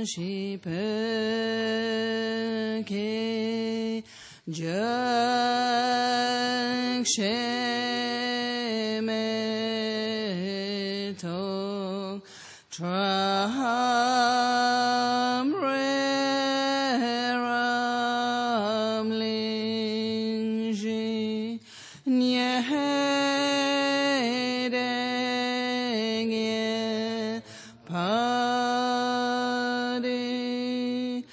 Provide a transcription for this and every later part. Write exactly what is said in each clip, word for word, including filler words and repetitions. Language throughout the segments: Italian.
shi pe ke jak she me to tram re ram ling ji nye deng ye pa de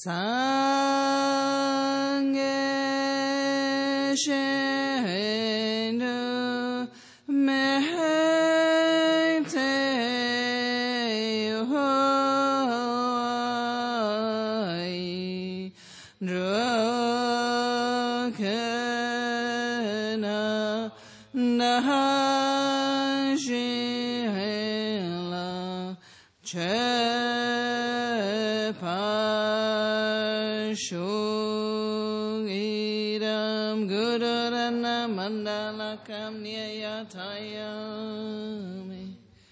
sang ye shen me te hoai dro kana na shi la che pa shu idam gururana mandala kam nyayatayami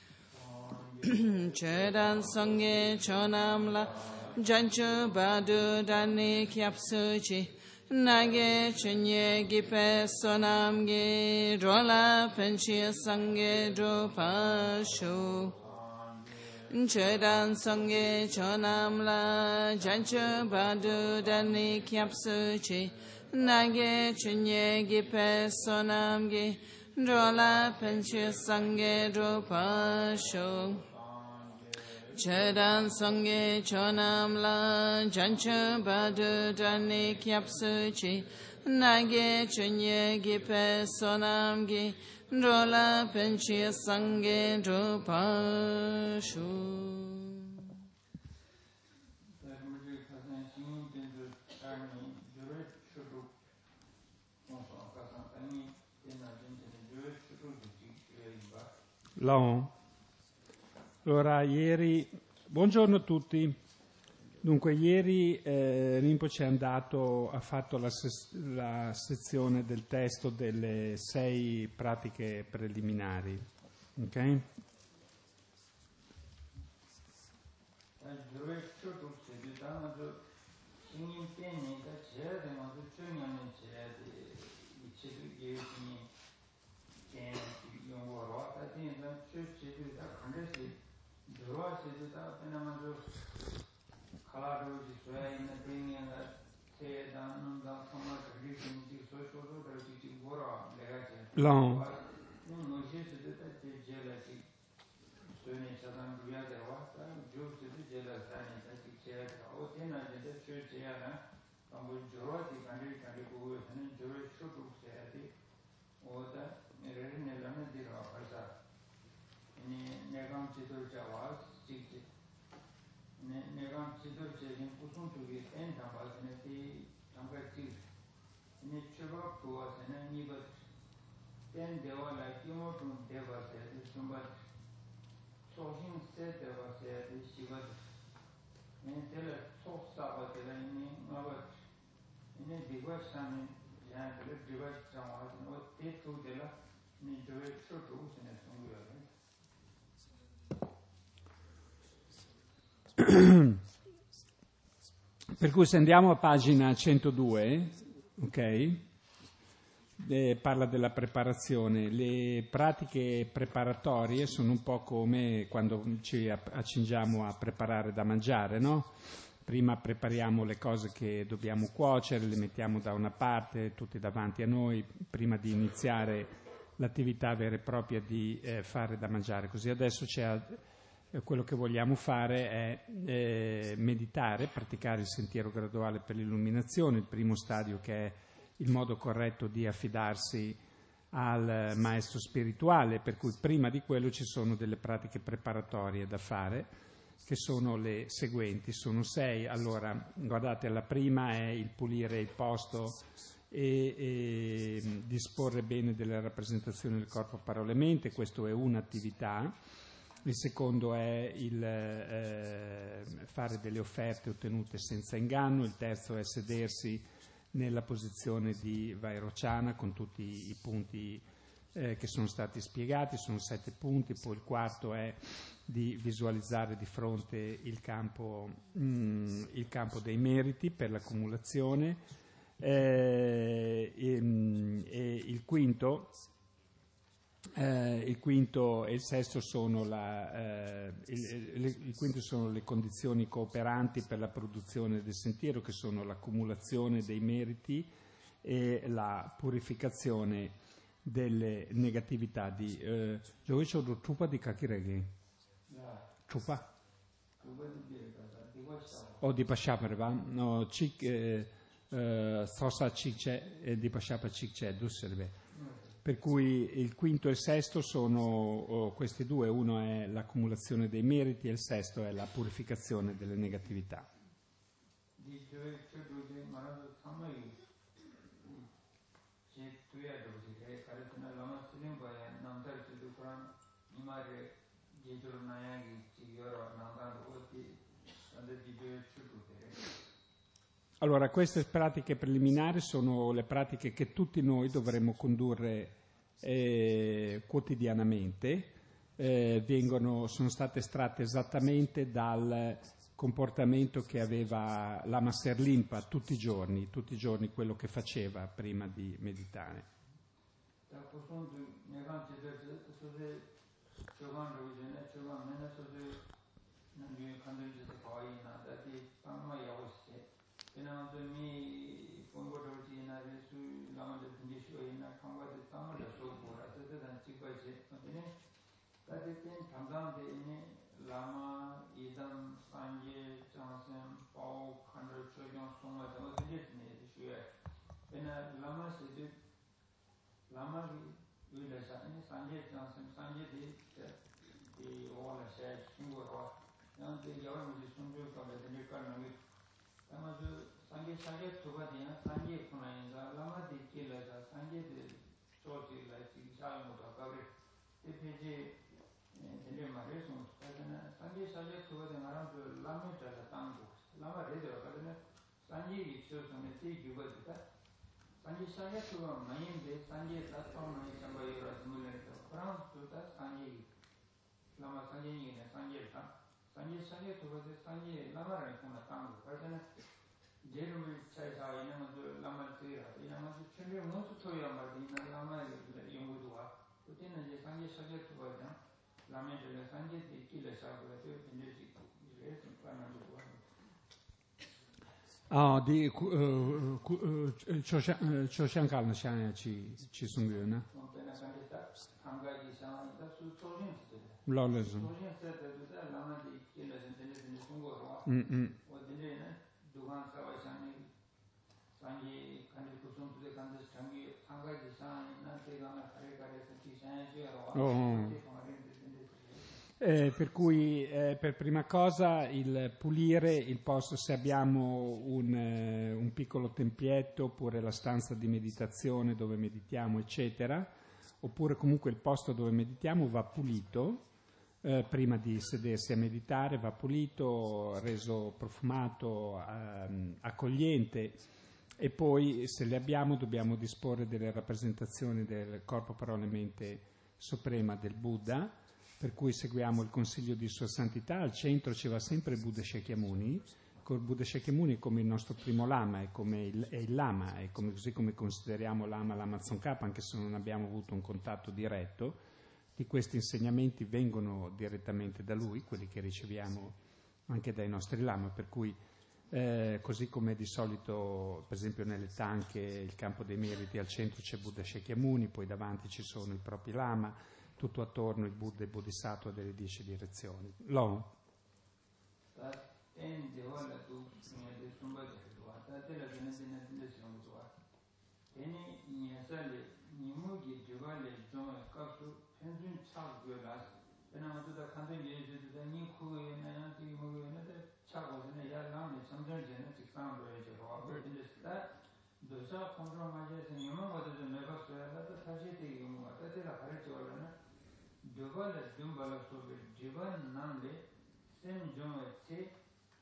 chedan sangye chonam la janchu badu dani kyapsuchi nage chenye gipe sonam ge drola penchi sangye dro pashu chedan sangye chonam la janchu badu dani kyapsuchi nage chenye gipe sonam ge drola penchi sangye dro pashu chedan sangye chonam la jancha badu dani kyapsuchi nage chenye gipe sonam gi drola penchi sangye drupashu. Long. Allora, ieri, buongiorno a tutti. Dunque, ieri eh, Rinpoche è andato, ha fatto la, ses- la sezione del testo delle sei pratiche preliminari. Ok? Long. Per cui se andiamo a pagina centodue, ok, eh, parla della preparazione. Le pratiche preparatorie sono un po' come quando ci accingiamo a preparare da mangiare, no? Prima prepariamo le cose che dobbiamo cuocere, le mettiamo da una parte, tutte davanti a noi, prima di iniziare l'attività vera e propria di eh, fare da mangiare. Così adesso c'è... Quello che vogliamo fare è eh, meditare, praticare il sentiero graduale per l'illuminazione, il primo stadio che è il modo corretto di affidarsi al maestro spirituale, per cui prima di quello ci sono delle pratiche preparatorie da fare, che sono le seguenti, sono sei. Allora, guardate, la prima è il pulire il posto e, e disporre bene delle rappresentazioni del corpo, parole e mente, questo è un'attività. Il secondo è il eh, fare delle offerte ottenute senza inganno. Il terzo è sedersi nella posizione di Vairochana con tutti i punti eh, che sono stati spiegati, sono sette punti, poi il quarto è di visualizzare di fronte il campo, mh, il campo dei meriti per l'accumulazione, eh, e, mh, e il quinto Eh, il quinto e il sesto sono la, eh, il, il, il quinto sono le condizioni cooperanti per la produzione del sentiero, che sono l'accumulazione dei meriti e la purificazione delle negatività di dove c'è un trupa di kakiregi trupa o di pasciaperva no cik sosa cikce e di pasciapa cikce dusserbe. Per cui il quinto e il sesto sono oh, questi due, uno è l'accumulazione dei meriti e il sesto è la purificazione delle negatività. Allora, queste pratiche preliminari sono le pratiche che tutti noi dovremmo condurre eh, quotidianamente, eh, vengono, sono state estratte esattamente dal comportamento che aveva Lama Serlimpa tutti i giorni, tutti i giorni quello che faceva prima di meditare. Oh, di Choshankal ci ci sono Lawless. Mm. Oh. Eh, per cui eh, per prima cosa il pulire il posto, se abbiamo un, eh, un piccolo tempietto oppure la stanza di meditazione dove meditiamo eccetera, oppure comunque il posto dove meditiamo va pulito eh, prima di sedersi a meditare, va pulito, reso profumato, ehm, accogliente, e poi se le abbiamo dobbiamo disporre delle rappresentazioni del corpo, parole e mente suprema del Buddha. Per cui seguiamo il consiglio di Sua Santità, al centro ci va sempre il Buddha Shakyamuni, col Buddha Shakyamuni come il nostro primo lama, è come il, è il lama, è come, così come consideriamo lama Lama Tsongkhapa, anche se non abbiamo avuto un contatto diretto, di questi insegnamenti vengono direttamente da lui, quelli che riceviamo anche dai nostri lama, per cui eh, così come di solito, per esempio nelle tanche, il campo dei meriti, al centro c'è Buddha Shakyamuni, poi davanti ci sono i propri lama, tutto attorno il Buddha e il Bodhisattva delle dieci direzioni. Lo? Jogala Jumbala Sobe, Jivan Nande, Sem Joma Che,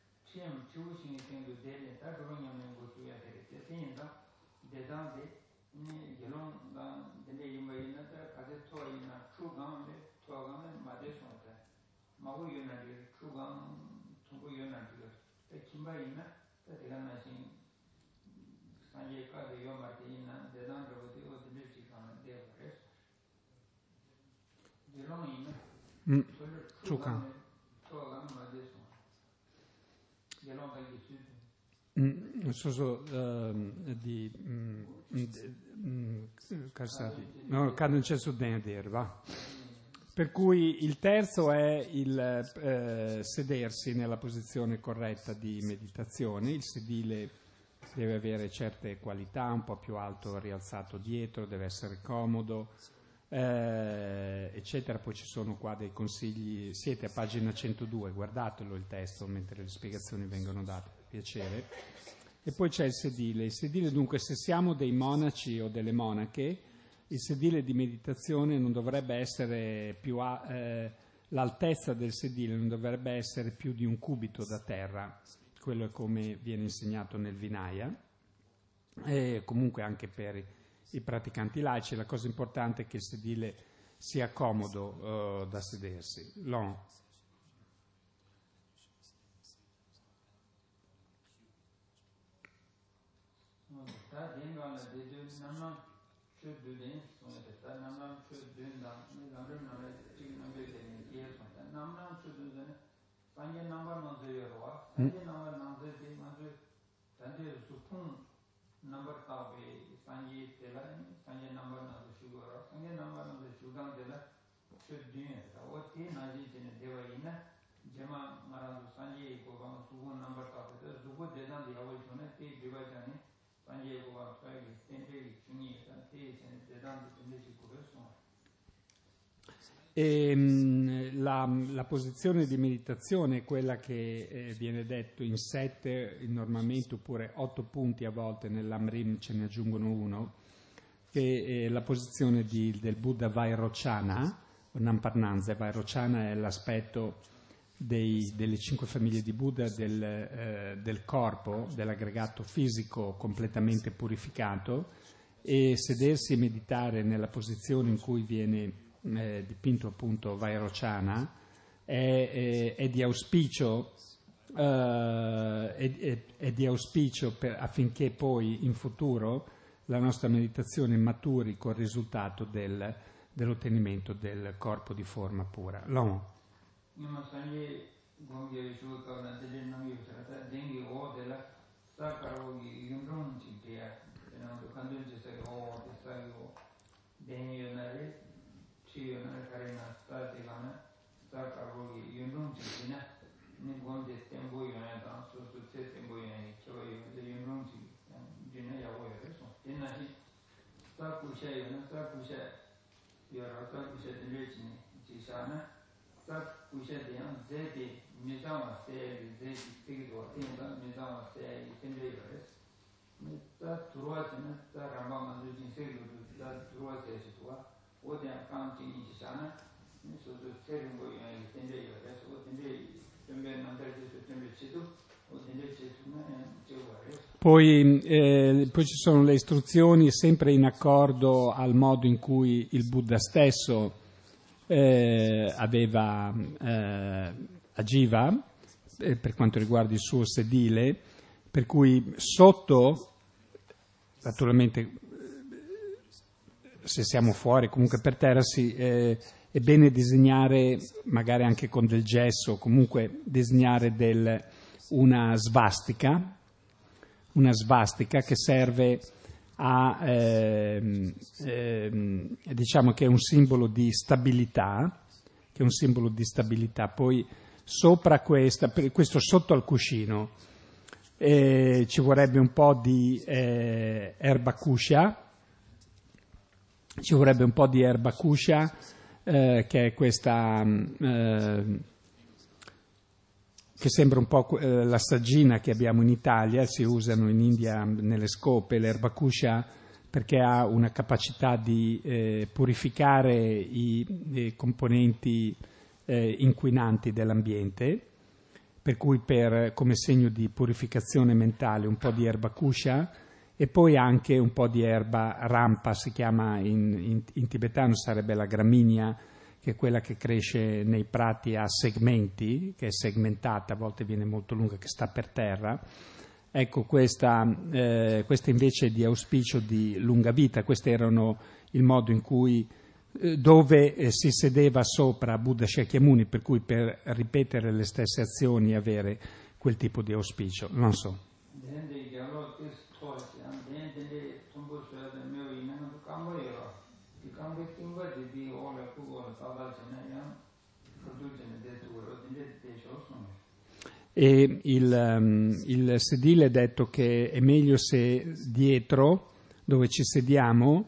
Chem Chushin Tengu Dele, Tadronya Mengo Suya Tere, Tesinda, Dedande, 이 결론가 근데 이 뭐이나다 가서 토이나 추강에 토강에 맞아서다 마고 연나리 추강 통고 연나리 그 김바이나 내가 나신 산예까지 요마티나 대단으로 되어 들지 가는 데 그래서 결론이 음, 추강 토강 맞아서 결론가 있을 Mm, so, uh, di mm, mm, Cassati. No, cade in cesso dentro, va. Per cui il terzo è il eh, sedersi nella posizione corretta di meditazione. Il sedile deve avere certe qualità, un po' più alto rialzato dietro, deve essere comodo, eh, eccetera. Poi ci sono qua dei consigli, siete a pagina centodue, guardatelo il testo mentre le spiegazioni vengono date, per piacere. E poi c'è il sedile. Il sedile, dunque, se siamo dei monaci o delle monache, il sedile di meditazione non dovrebbe essere più a, eh, l'altezza del sedile non dovrebbe essere più di un cubito da terra. Quello è come viene insegnato nel Vinaya, e comunque anche per i praticanti laici. La cosa importante è che il sedile sia comodo uh, da sedersi. Long. 산제 넘버 먼저여와 산제 넘버 먼저지 먼저 산제 수풍 넘버 타베 산제 때라 산제 넘버 먼저 슈거라 산제 넘버 먼저 슈강 때라 슈디에 어디 나지지는 되어있나 제마 말하는 산제 고가 수고 넘버 타베 수고 대단히 하고 전에 때 디바자니 산제 고가 파이 텐데 중이 때 대단히 텐데 고르서 E, mh, la, la posizione di meditazione è quella che eh, viene detto in sette normalmente, oppure otto punti a volte, nell'Amrim ce ne aggiungono uno, che è la posizione di, del Buddha Vairochana, o Namparnanza. Vairochana è l'aspetto dei, delle cinque famiglie di Buddha, del, eh, del corpo, dell'aggregato fisico completamente purificato, e sedersi e meditare nella posizione in cui viene Eh, dipinto appunto Vairochana è, è, è di auspicio eh, è, è, è di auspicio per, affinché poi in futuro la nostra meditazione maturi col risultato del, dell'ottenimento del corpo di forma pura. Long. 치유나 가리나 스타디가나 스타카로기 윤동지나 니곤데 템보이나 소소체 템보이나 저희 윤동지 지나야고 해서 옛날에 스타쿠샤이나 스타쿠샤 여러 스타쿠샤 들리지니 지사나 스타쿠샤 대한 제디 미자마 세리 제디 피기도 인가 미자마 세리 텐데이버스 스타 들어와지는 스타 라마만 주진 세리도 스타 들어와세시도와 오대한 깡팅이 지사나 소소 세는 거에 텐데요. 그래서 텐데 준비 남들도 준비 치도 텐데 치도는 제거해요. Poi, eh, poi ci sono le istruzioni sempre in accordo al modo in cui il Buddha stesso eh, aveva eh, agiva eh, per quanto riguarda il suo sedile, per cui sotto, naturalmente se siamo fuori, comunque per terra, sì, eh, è bene disegnare, magari anche con del gesso, comunque disegnare del, una svastica, una svastica che serve a, eh, eh, diciamo che è un simbolo di stabilità, che è un simbolo di stabilità. Poi sopra questa, questo sotto al cuscino, eh, ci vorrebbe un po' di eh, erba cuscia, ci vorrebbe un po' di erba cuscia, eh, che è questa, eh, che sembra un po' eh, la saggina che abbiamo in Italia, si usano in India nelle scope, l'erba cuscia, perché ha una capacità di eh, purificare i, i componenti eh, inquinanti dell'ambiente, per cui per, come segno di purificazione mentale un po' di erba cuscia, e poi anche un po' di erba rampa, si chiama in, in, in tibetano, sarebbe la graminia, che è quella che cresce nei prati a segmenti, che è segmentata, a volte viene molto lunga, che sta per terra. Ecco, questa, eh, questa invece è di auspicio di lunga vita. Questo erano il modo in cui, eh, dove eh, si sedeva sopra Buddha Shakyamuni, per cui per ripetere le stesse azioni e avere quel tipo di auspicio. Non so. E il, um, il sedile è detto che è meglio se dietro, dove ci sediamo,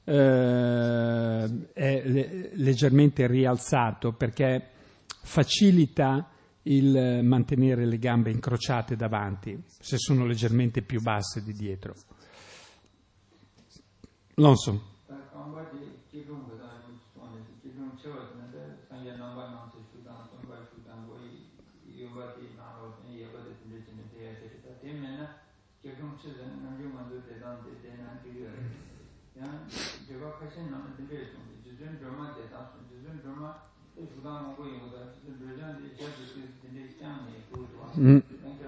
eh, è le- leggermente rialzato, perché facilita il mantenere le gambe incrociate davanti, se sono leggermente più basse di dietro. Non so. Mm.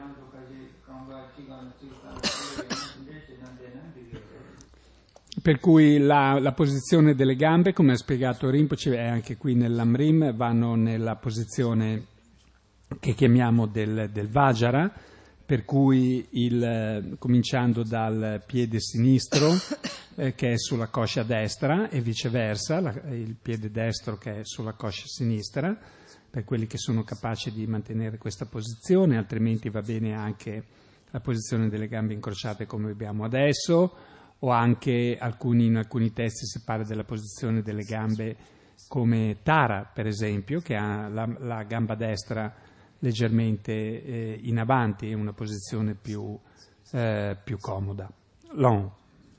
Per cui la, la posizione delle gambe, come ha spiegato Rinpoche, è anche qui nell'Amrim, vanno nella posizione che chiamiamo del, del Vajra, per cui il, cominciando dal piede sinistro eh, che è sulla coscia destra e viceversa, la, il piede destro che è sulla coscia sinistra, per quelli che sono capaci di mantenere questa posizione, altrimenti va bene anche la posizione delle gambe incrociate come abbiamo adesso, o anche alcuni, in alcuni testi si parla della posizione delle gambe come Tara, per esempio, che ha la, la gamba destra leggermente eh, in avanti, è una posizione più, eh, più comoda. Long.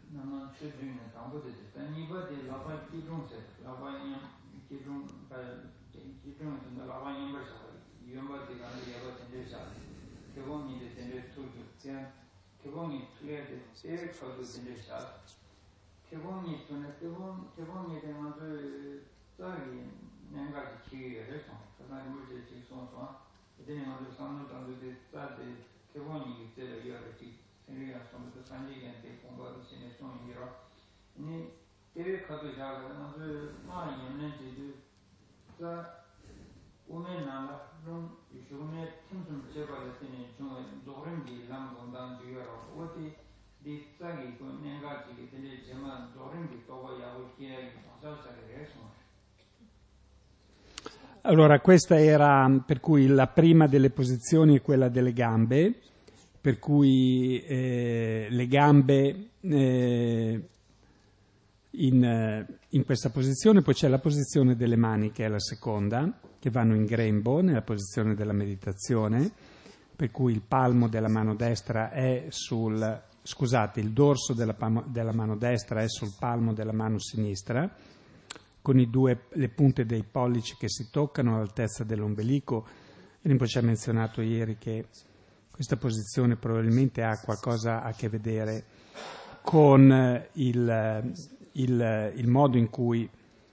Allora, questa era, per cui la prima delle posizioni è quella delle gambe, per cui eh, le gambe eh, in, in questa posizione, poi c'è la posizione delle mani che è la seconda, che vanno in grembo nella posizione della meditazione, per cui il palmo della mano destra è sul, scusate, il dorso della, palmo, della mano destra è sul palmo della mano sinistra, con i due, le punte dei pollici che si toccano all'altezza dell'ombelico. Rinpoche ci ha menzionato ieri che questa posizione probabilmente ha qualcosa a che vedere con il, il, il modo in cui,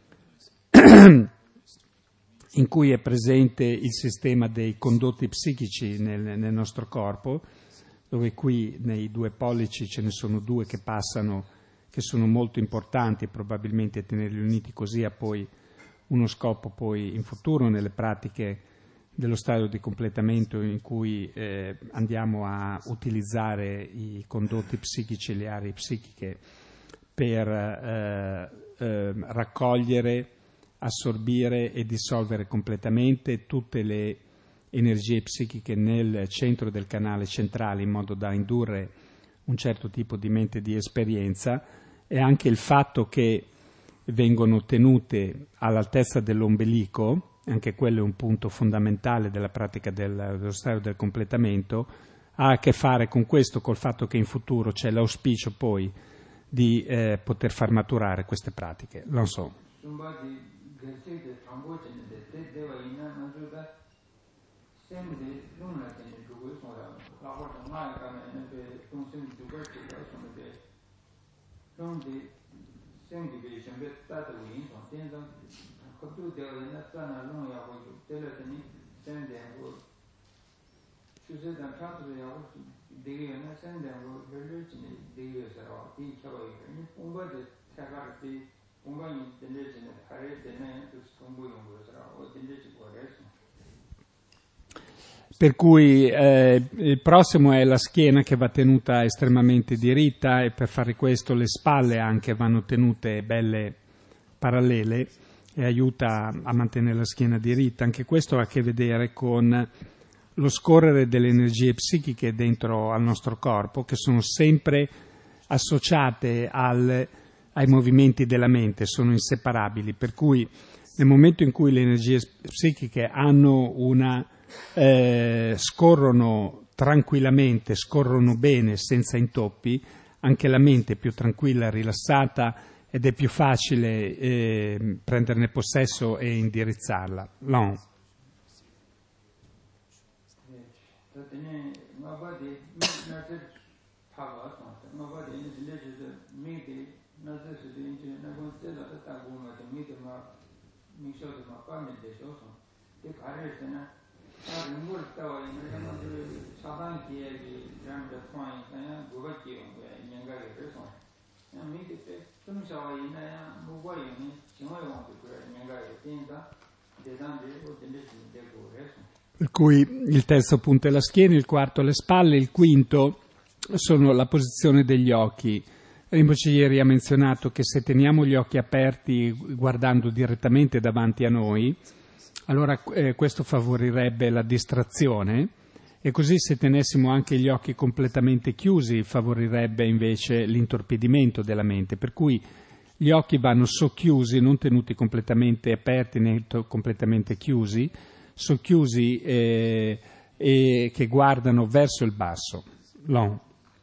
in cui è presente il sistema dei condotti psichici nel, nel nostro corpo, dove qui nei due pollici ce ne sono due che passano, che sono molto importanti, probabilmente tenerli uniti così ha poi uno scopo poi in futuro nelle pratiche dello stadio di completamento in cui eh, andiamo a utilizzare i condotti psichici, le aree psichiche per eh, eh, raccogliere, assorbire e dissolvere completamente tutte le energie psichiche nel centro del canale centrale in modo da indurre un certo tipo di mente di esperienza, e anche il fatto che vengono tenute all'altezza dell'ombelico, anche quello è un punto fondamentale della pratica del, dello stadio del completamento, ha a che fare con questo, col fatto che in futuro c'è l'auspicio poi di eh, poter far maturare queste pratiche. Non so. Per cui eh, il prossimo è la schiena che va tenuta estremamente diritta, e per fare questo le spalle anche vanno tenute belle parallele e aiuta a mantenere la schiena diritta. Anche questo ha a che vedere con lo scorrere delle energie psichiche dentro al nostro corpo, che sono sempre associate al, ai movimenti della mente, sono inseparabili, per cui nel momento in cui le energie psichiche hanno una eh, scorrono tranquillamente, scorrono bene senza intoppi, anche la mente è più tranquilla, rilassata, ed è più facile eh, prenderne possesso e indirizzarla. No. Per cui il terzo punto è la schiena, il quarto le spalle, il quinto sono la posizione degli occhi. Rinpoche ieri ha menzionato che se teniamo gli occhi aperti guardando direttamente davanti a noi, allora eh, questo favorirebbe la distrazione, e così se tenessimo anche gli occhi completamente chiusi favorirebbe invece l'intorpidimento della mente, per cui gli occhi vanno socchiusi, non tenuti completamente aperti né completamente chiusi, socchiusi eh, e che guardano verso il basso. Long.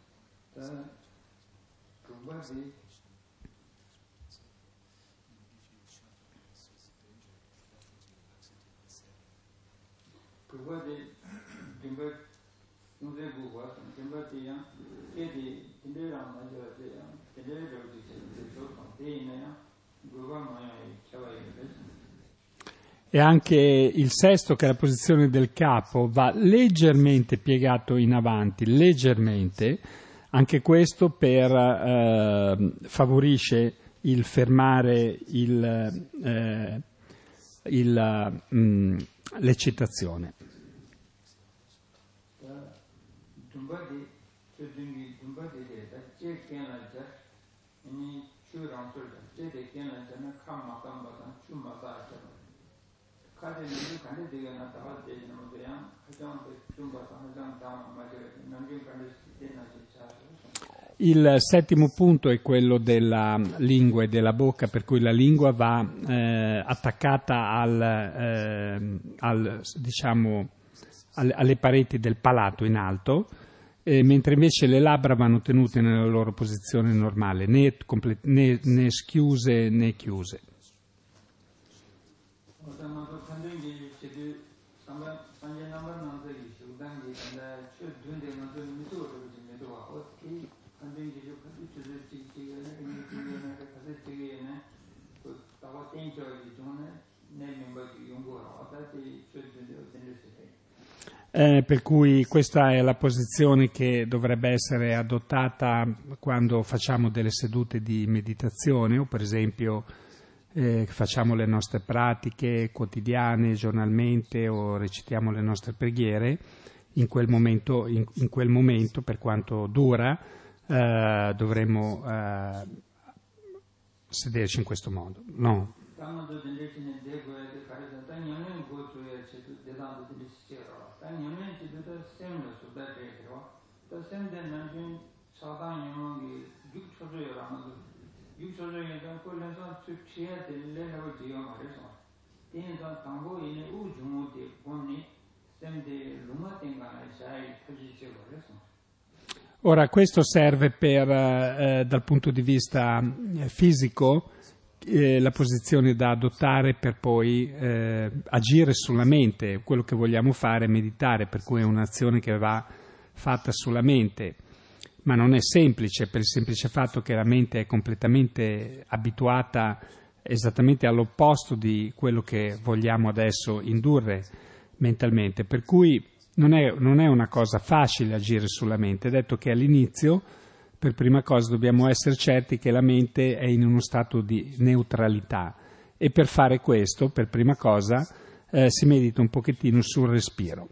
E anche il sesto, che è la posizione del capo, va leggermente piegato in avanti, leggermente, anche questo per eh, favorisce il fermare il, eh, il, mh, l'eccitazione. Il settimo punto è quello della lingua e della bocca, per cui la lingua va eh, attaccata al, eh, al, diciamo, alle, alle pareti del palato in alto, eh, mentre invece le labbra vanno tenute nella loro posizione normale, né, comple- né, né schiuse né chiuse. Eh, per cui questa è la posizione che dovrebbe essere adottata quando facciamo delle sedute di meditazione, o per esempio eh, facciamo le nostre pratiche quotidiane, giornalmente, o recitiamo le nostre preghiere. In quel momento, in, in quel momento per quanto dura, eh, dovremmo eh, sederci in questo modo. No. Ora questo serve per, eh, dal punto di vista fisico, eh, la posizione da adottare per poi eh, agire sulla mente. Quello che vogliamo fare è meditare, per cui è un'azione che va fatta sulla mente, ma non è semplice, per il semplice fatto che la mente è completamente abituata esattamente all'opposto di quello che vogliamo adesso indurre mentalmente, per cui non è, non è una cosa facile agire sulla mente. Detto che all'inizio, per prima cosa, dobbiamo essere certi che la mente è in uno stato di neutralità, e per fare questo, per prima cosa, eh, si medita un pochettino sul respiro.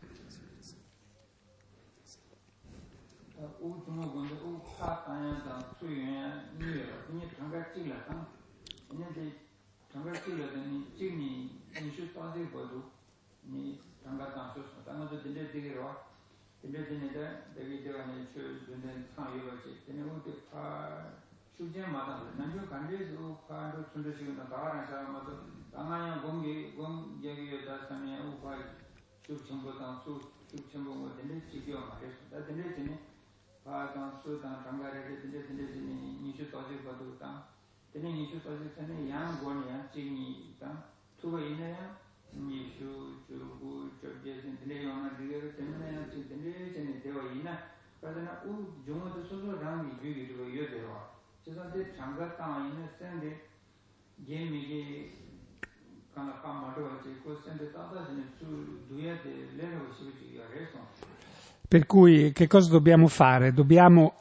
Per cui che cosa dobbiamo fare? Dobbiamo,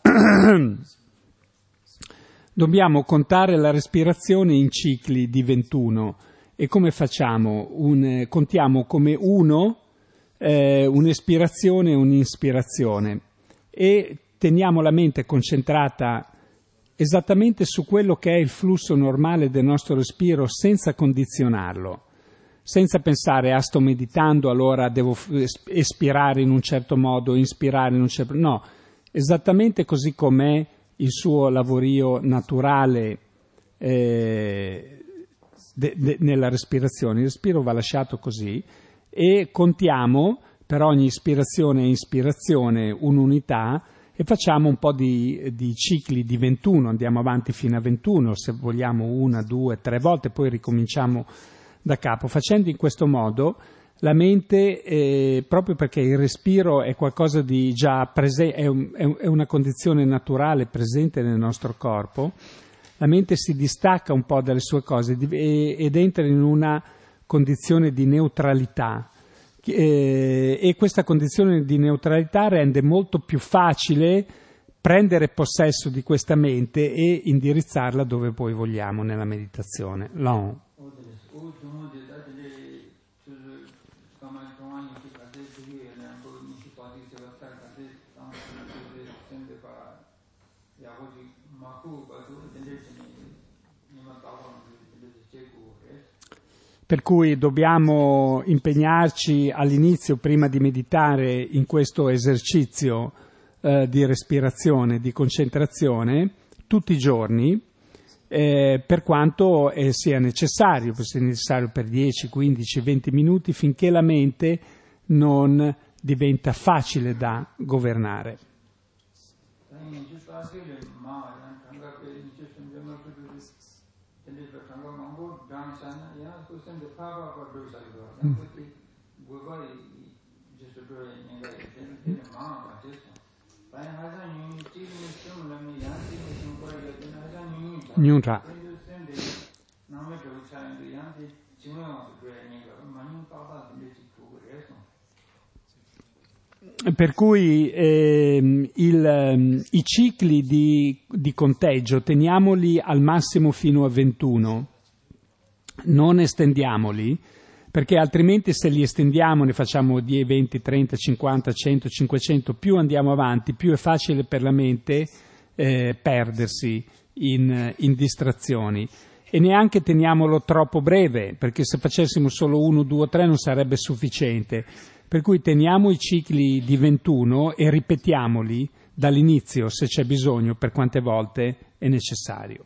dobbiamo contare la respirazione in cicli di ventuno. E come facciamo? Un, contiamo come uno eh, un'espirazione e un'inspirazione, e teniamo la mente concentrata esattamente su quello che è il flusso normale del nostro respiro, senza condizionarlo, senza pensare ah sto meditando allora devo espirare in un certo modo, inspirare in un certo modo. No, esattamente così com'è il suo lavorio naturale eh, de, de, nella respirazione. Il respiro va lasciato così, e contiamo per ogni ispirazione e inspirazione un'unità, e facciamo un po' di, di cicli di ventuno, andiamo avanti fino a ventuno, se vogliamo una, due, tre volte, poi ricominciamo da capo. Facendo in questo modo la mente, eh, proprio perché il respiro è qualcosa di già presente, è, un, è una condizione naturale presente nel nostro corpo, la mente si distacca un po' dalle sue cose ed entra in una condizione di neutralità. E questa condizione di neutralità rende molto più facile prendere possesso di questa mente e indirizzarla dove poi vogliamo nella meditazione. Long. Per cui dobbiamo impegnarci all'inizio, prima di meditare, in questo esercizio eh, di respirazione, di concentrazione, tutti i giorni, eh, per quanto eh, sia necessario, può essere necessario per dieci, quindici, venti minuti, finché la mente non diventa facile da governare. Mm. Nyunra. Per cui eh, il, i cicli di, di conteggio teniamoli al massimo fino a ventuno, non estendiamoli, perché altrimenti se li estendiamo ne facciamo dieci, venti, trenta, cinquanta, cento, cinquecento, più andiamo avanti, più è facile per la mente eh, perdersi in, in distrazioni. E neanche teniamolo troppo breve, perché se facessimo solo uno, due o tre non sarebbe sufficiente. Per cui teniamo i cicli di ventuno e ripetiamoli dall'inizio, se c'è bisogno, per quante volte è necessario.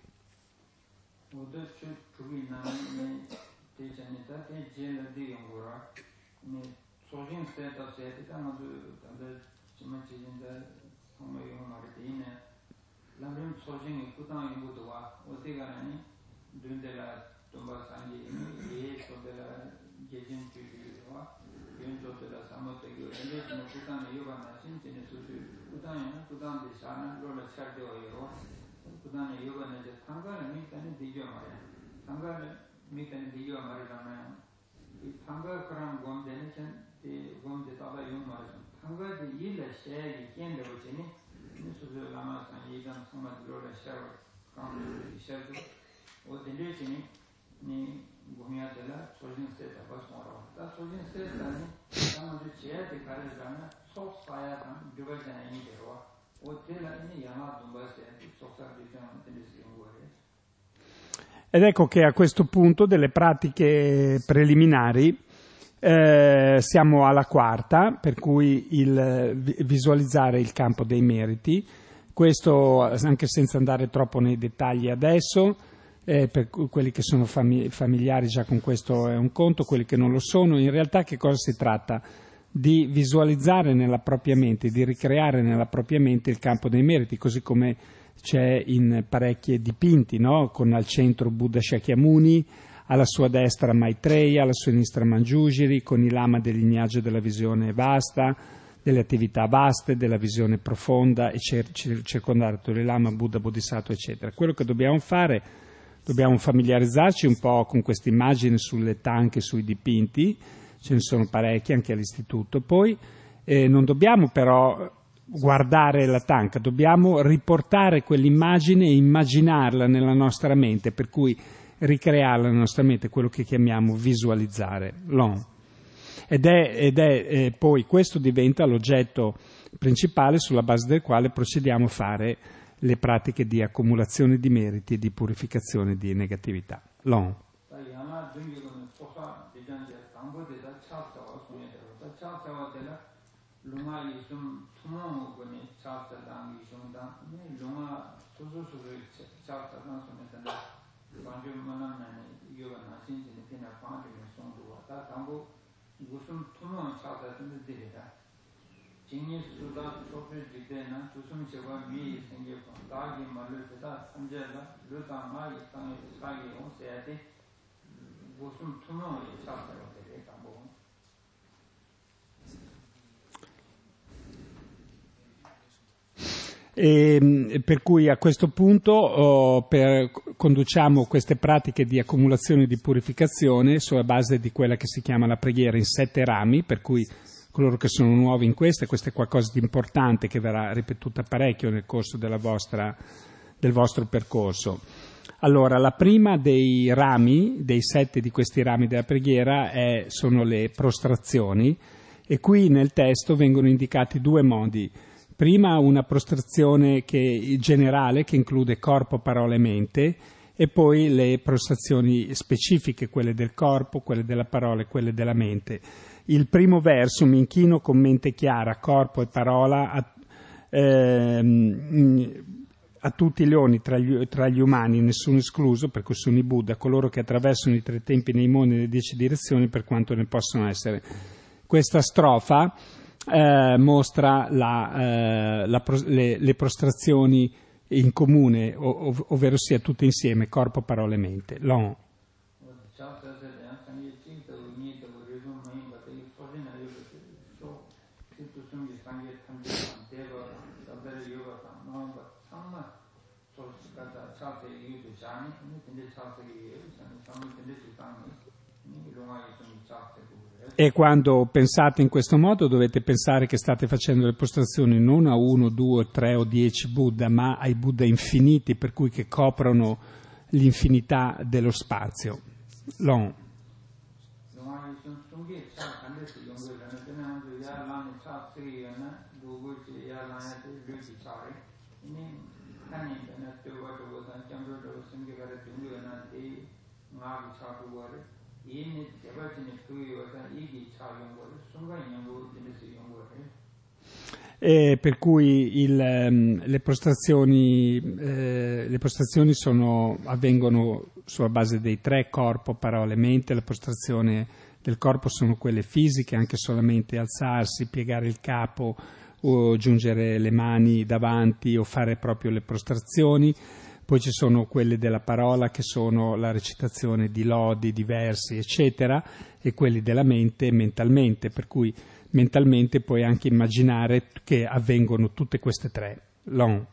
della tomba sangi e so della gejin chiwa yin so della samote yo ende no kutan yoga na shin tin su su kutan kutan de sana lo la cha yo yo kutan yoga na je thanga mi tan di yo ma ya thanga mi tan di yo ma ra na i thanga karam gom de ne chen de gom de ta ba yo ma ra thanga de yi la she yi yen de bo chen ni su su lama san yi gam sama lo la sha kam de sha o de le chen ni gomya de la sojin se ta ba so ra ta sojin se ta ni ta de che de ka re na so sa ya ta de ba jan ni de ro o de la ni ya ma dum ba se so sa de jan de si ngo re. Ed ecco che a questo punto delle pratiche preliminari eh, siamo alla quarta, per cui il visualizzare il campo dei meriti, questo anche senza andare troppo nei dettagli adesso, eh, per quelli che sono fami- familiari già con questo è un conto, quelli che non lo sono, in realtà che cosa si tratta? Di visualizzare nella propria mente, di ricreare nella propria mente il campo dei meriti, così come c'è in parecchi dipinti, no? Con al centro Buddha Shakyamuni, alla sua destra Maitreya, alla sua sinistra Manjushri, con i lama del lignaggio della visione vasta, delle attività vaste, della visione profonda, e cer- circondato dai lama Buddha, Bodhisattva, eccetera. Quello che dobbiamo fare, dobbiamo familiarizzarci un po' con queste immagini sulle tanche, sui dipinti, ce ne sono parecchi anche all'istituto, poi eh, non dobbiamo però guardare la tanca, dobbiamo riportare quell'immagine e immaginarla nella nostra mente, per cui ricrearla nella nostra mente, quello che chiamiamo visualizzare, l'on. Ed è, ed è eh, poi questo diventa l'oggetto principale sulla base del quale procediamo a fare le pratiche di accumulazione di meriti e di purificazione di negatività, l'on. lunga yisum tumo gone chapsa dang yisum dang ne lunga susu susu chapsa dang sone tanda banjo manam na yoga na sin sin tina panjo ne song duwa ta tambo gusum tumo chapsa tanda dire da jinni suda chope jide na susum cheba mi singye ko ta gi malu ta samje la lu ta ma yi tang yi sa yi on se ate gusum tumo chapsa ro de tambo. E per cui a questo punto oh, per, conduciamo queste pratiche di accumulazione e di purificazione sulla base di quella che si chiama la preghiera in sette rami, per cui coloro che sono nuovi in questa, questo è qualcosa di importante che verrà ripetuta parecchio nel corso della vostra, del vostro percorso. Allora, la prima dei rami, dei sette di questi rami della preghiera è, sono le prostrazioni, e qui nel testo vengono indicati due modi. Prima una prostrazione che, generale che include corpo, parola e mente, e poi le prostrazioni specifiche, quelle del corpo, quelle della parola e quelle della mente. Il primo verso, mi inchino con mente chiara, corpo e parola a, ehm, a tutti gli oni tra gli, tra gli umani, nessuno escluso, per cui sono i Buddha, coloro che attraversano i tre tempi nei mondi e le dieci direzioni per quanto ne possono essere. Questa strofa Eh, mostra la, eh, la, le, le prostrazioni in comune, ov- ovvero sia tutte insieme, corpo, parola e mente. L'on. E quando pensate in questo modo dovete pensare che state facendo le prostrazioni non a uno, due, tre o dieci Buddha, ma ai Buddha infiniti, per cui che coprono l'infinità dello spazio. L'on. E per cui il, um, le prostrazioni, eh, le prostrazioni sono, avvengono sulla base dei tre, corpo, parola e mente. La prostrazione del corpo sono quelle fisiche, anche solamente alzarsi, piegare il capo o giungere le mani davanti o fare proprio le prostrazioni. poi ci sono quelli della parola che sono la recitazione di lodi, di versi, eccetera, e quelli della mente mentalmente, per cui mentalmente puoi anche immaginare che avvengono tutte queste tre. Long.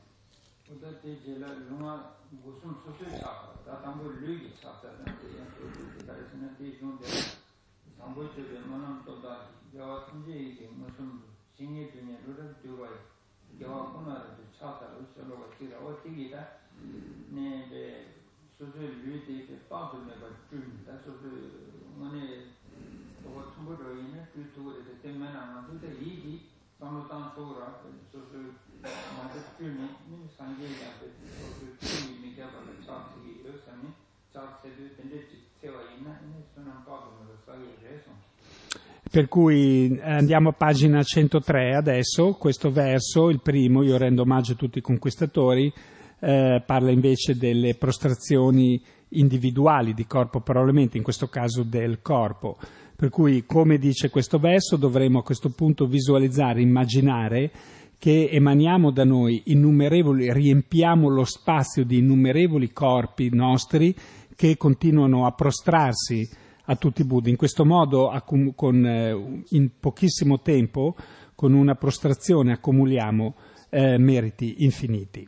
Per cui andiamo a pagina centotré adesso, questo verso, il primo, io rendo omaggio a tutti i conquistatori, eh, parla invece delle prostrazioni individuali di corpo, parola, mente, in questo caso del corpo. Per cui, come dice questo verso, dovremo a questo punto visualizzare, immaginare che emaniamo da noi innumerevoli, riempiamo lo spazio di innumerevoli corpi nostri che continuano a prostrarsi a tutti i Buddha. In questo modo, con, eh, in pochissimo tempo, con una prostrazione accumuliamo eh, meriti infiniti.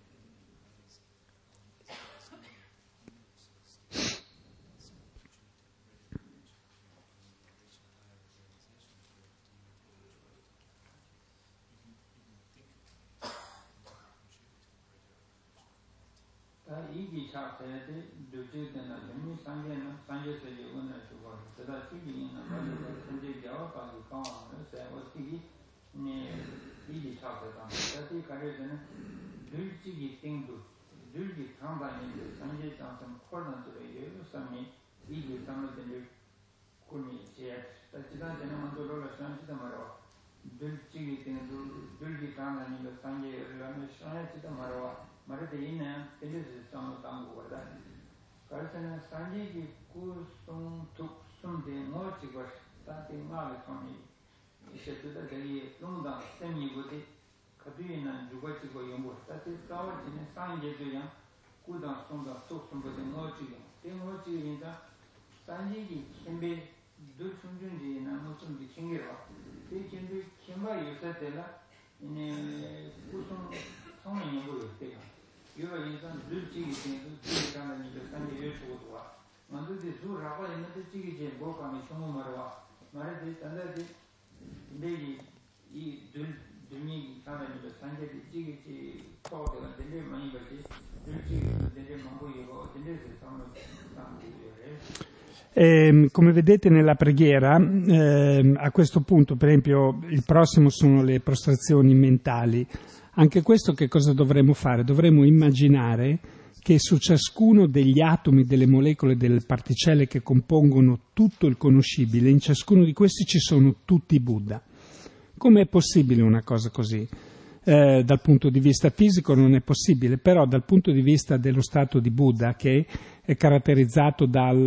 Eh, come vedete nella preghiera, eh, a questo punto, per esempio, il prossimo sono le prostrazioni mentali. Anche questo che cosa dovremmo fare? Dovremmo immaginare che su ciascuno degli atomi, delle molecole, delle particelle che compongono tutto il conoscibile, in ciascuno di questi ci sono tutti i Buddha. Come è possibile una cosa così? Eh, dal punto di vista fisico non è possibile, però dal punto di vista dello stato di Buddha, che è caratterizzato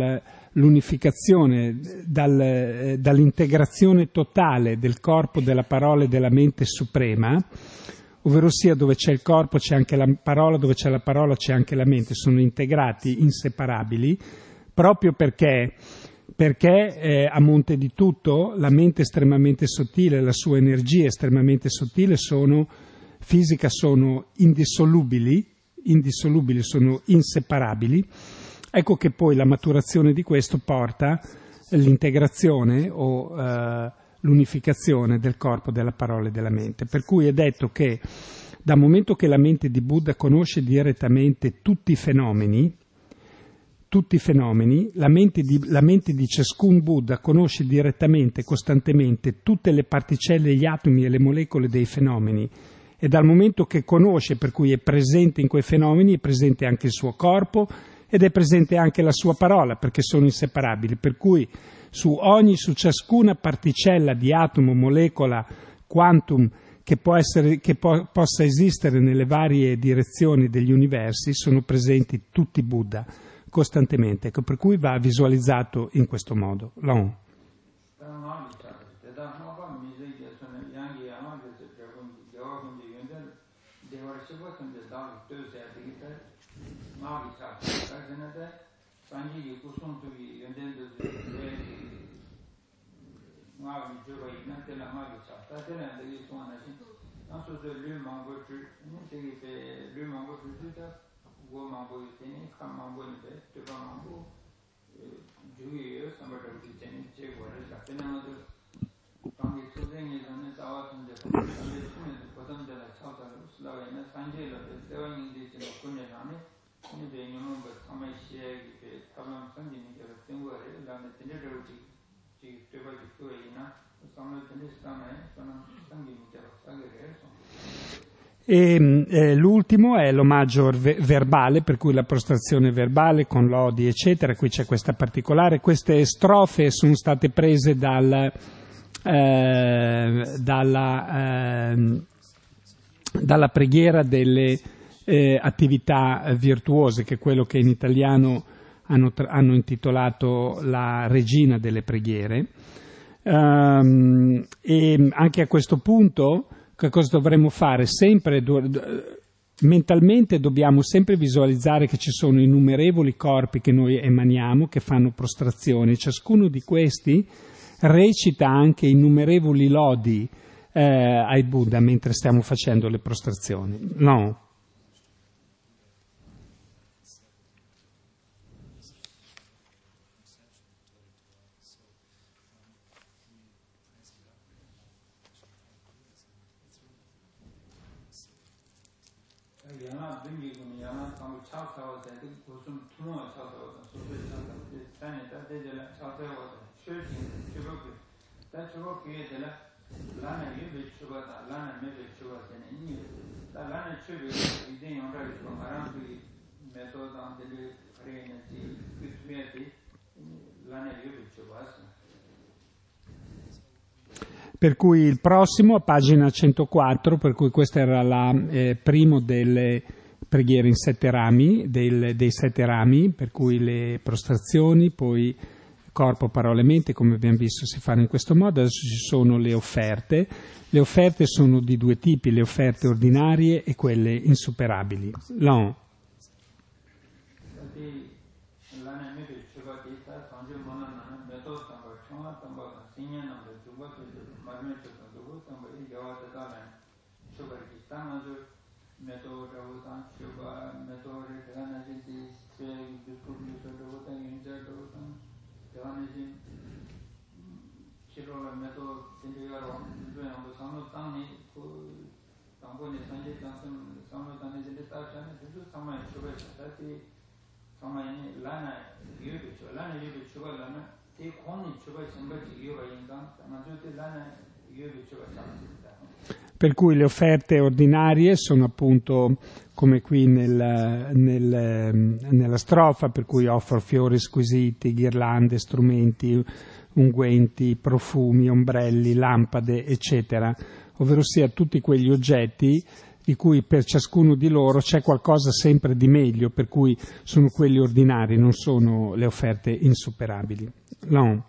dall'unificazione, dal, eh, dall'integrazione totale del corpo, della parola e della mente suprema, ovvero sia dove c'è il corpo c'è anche la parola, dove c'è la parola c'è anche la mente, sono integrati, inseparabili, proprio perché, perché eh, a monte di tutto la mente estremamente sottile, la sua energia estremamente sottile sono fisica, sono indissolubili, indissolubili, sono inseparabili. Ecco che poi la maturazione di questo porta l'integrazione o eh, l'unificazione del corpo, della parola e della mente. Per cui è detto che dal momento che la mente di Buddha conosce direttamente tutti i fenomeni, tutti i fenomeni, la mente di, la mente di ciascun Buddha conosce direttamente, costantemente, tutte le particelle, gli atomi e le molecole dei fenomeni, e dal momento che conosce, per cui è presente in quei fenomeni, è presente anche il suo corpo ed è presente anche la sua parola, perché sono inseparabili. Per cui su ogni, su ciascuna particella di atomo, molecola, quantum che, può essere, che po- possa esistere nelle varie direzioni degli universi, sono presenti tutti Buddha costantemente, ecco, per cui va visualizzato in questo modo. Long. chibo tamde dal to se digita ma vi sa ta genata sanji yu kusum tu bi yenden de ma vi joba ina te la ma vi sa ta te la de yu na shi na so de lu mango tu ni te gi pe lu mango tu tu ta go mango te ni kham mango ni pe te ba mango ju yu samba ta ti te ni che go re sa te na ma de 강기 소생이 전에 나왔는데 근데 처음에 보던데라 차다로 슬라이나 산제로 대원인들이 지금 군에 나네 근데 이놈은 그 참에 시에 그 타만 선진이 그 생활에 라는 데려오지 지 되버지 또이나 상을 tennistam에 저는 상기이 사게 해서 E eh, l'ultimo è l'omaggio ve- verbale, per cui la prostrazione verbale con lodi eccetera. Qui c'è questa particolare, queste strofe sono state prese dal Eh, dalla, eh, dalla preghiera delle eh, attività virtuose, che è quello che in italiano hanno, tra- hanno intitolato la regina delle preghiere. Um, e anche a questo punto che cosa dovremmo fare? Sempre do- mentalmente dobbiamo sempre visualizzare che ci sono innumerevoli corpi che noi emaniamo, che fanno prostrazione. Ciascuno di questi recita anche innumerevoli lodi eh, ai Buddha mentre stiamo facendo le prostrazioni. No. 저거 그게 되라 라나 유비 추가다 라나 메비 추가되는 이 라나 추비 이제 연락이 좀 말한들이 메소드한테도 그래야지 그스메티 라나 유비 추가스. Per cui il prossimo a pagina centoquattro, per cui questo era la eh, primo delle preghiere in sette rami, del, dei sette rami, per cui le prostrazioni, poi corpo, parole, mente, come abbiamo visto si fanno in questo modo. Adesso ci sono le offerte. Le offerte sono di due tipi, le offerte ordinarie e quelle insuperabili. No. Per cui le offerte ordinarie sono appunto come qui nel, nel, nella strofa, per cui offro fiori squisiti, ghirlande, strumenti, unguenti, profumi, ombrelli, lampade, eccetera, ovvero sia tutti quegli oggetti di cui per ciascuno di loro c'è qualcosa sempre di meglio, per cui sono quelli ordinari, non sono le offerte insuperabili. No.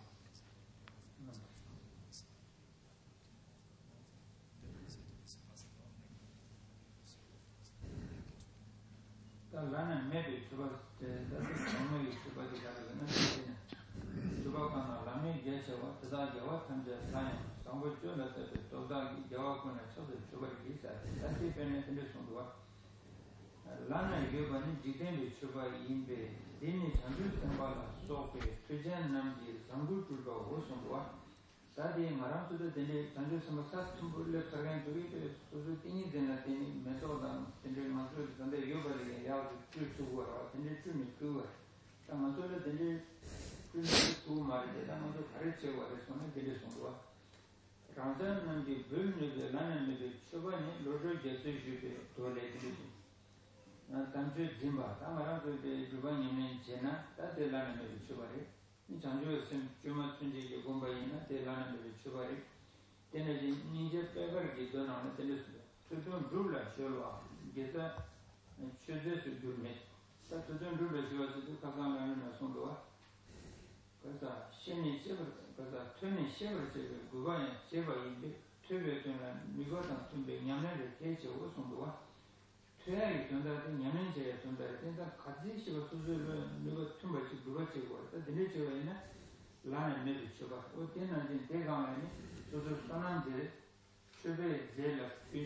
라나 유바니 지덴이 추바 임베 데니 장주 선발라 소페 퇴전 남지 장구줄도 오송도와 다디 마람투도 데니 장주 선발사 춤불레 사간 두리 소소 띵이 데나 데니 메소다 데니 마주 근데 유바리 야우 쭈쭈와 데니 쭈미 그와 다마도레 데니 쭈쭈 마르데 다마도 가르체와 레소네 데니 송도와 라잔 남지 불미데 라나미데 추바니 로조 제스 주베 도레 데니 단주 짐바 다마라도 데 주반이면 제나 다데라는 데 추바리 이 장주에서 주마 춘지 공부이나 데라는 데 추바리 데네지 니제 페버기 도나는 데스 투돈 룰라 쇼와 게자 추제스 둘메 다 투돈 룰라 쇼와도 가상하는 손도와 그래서 신이 쉐버 그래서 트니 쉐버 제 그거에 쉐버인데 트베트는 미거다 좀 냐면을 계속 손도와 최악이 전달할 때 년년제에 전달할 때 일단 같이 시가 수술을 누가 tumba치 누가치 거다. 들리지와이나 라는 메디 쳐봐. 어때는 이제 대강에 수술 선한데 최대 제일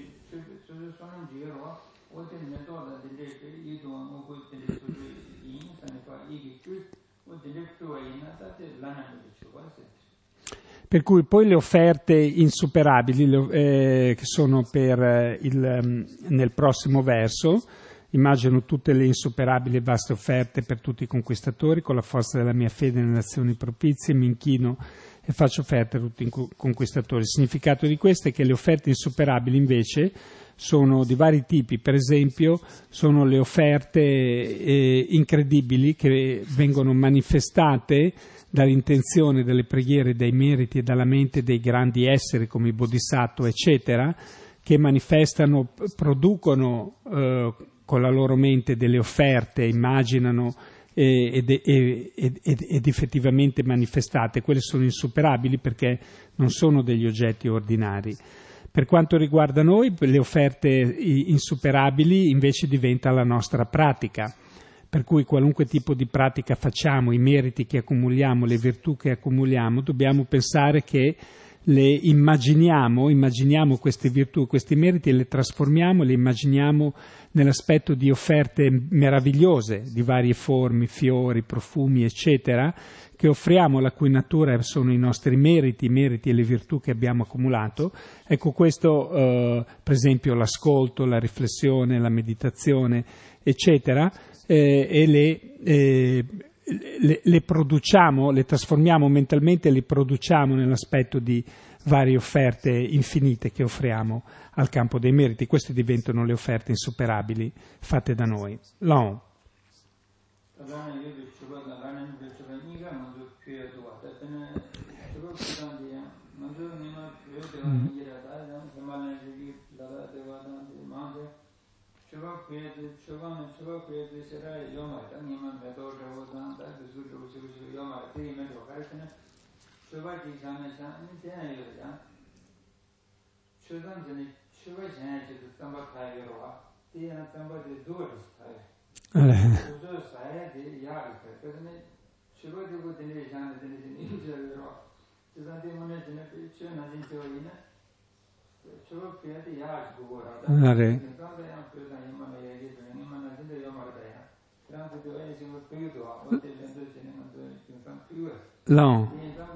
수술 선한 지역으로 어떤 메도가 들릴 때 이동한 거 보이는 수술 이 인산과 이게 그 어디를 또와이나 따뜻 라는 메디 쳐봐. Per cui poi le offerte insuperabili eh, che sono per eh, il, nel prossimo verso, immagino tutte le insuperabili e vaste offerte per tutti i conquistatori, con la forza della mia fede nelle azioni propizie, mi inchino e faccio offerte a tutti i conquistatori. Il significato di questo è che le offerte insuperabili invece sono di vari tipi, per esempio sono le offerte eh, incredibili che vengono manifestate dall'intenzione, dalle preghiere, dai meriti e dalla mente dei grandi esseri come i bodhisattva, eccetera, che manifestano, producono eh, con la loro mente delle offerte, immaginano ed, ed, ed, ed effettivamente manifestate. Quelle sono insuperabili perché non sono degli oggetti ordinari. Per quanto riguarda noi, le offerte insuperabili invece diventa la nostra pratica. Per cui qualunque tipo di pratica facciamo, i meriti che accumuliamo, le virtù che accumuliamo, dobbiamo pensare che le immaginiamo, immaginiamo queste virtù, questi meriti e le trasformiamo, le immaginiamo nell'aspetto di offerte meravigliose, di varie forme, fiori, profumi, eccetera, che offriamo, la cui natura sono i nostri meriti, i meriti e le virtù che abbiamo accumulato. Ecco questo, eh, per esempio, l'ascolto, la riflessione, la meditazione, eccetera, Eh, e le, eh, le, le produciamo, le trasformiamo mentalmente e le produciamo nell'aspetto di varie offerte infinite che offriamo al campo dei meriti. Queste diventano le offerte insuperabili fatte da noi. Long. Mm. Chöba kuyade, chöba na chöba kuyade sera yoma ta nima medo rawo dan da dusu dusu dusu yoma te ime do karisana chöba ji jana jana ni tena yo ja chöban jani chöba jana ji tamba thai yo wa te na tamba de dur thai dusu saya de ya ri ta ne chöba de go de jana de ni ni jo yo chöban de mone jana pe chö na jin jo ina chöba kuyade ya go go ra da No.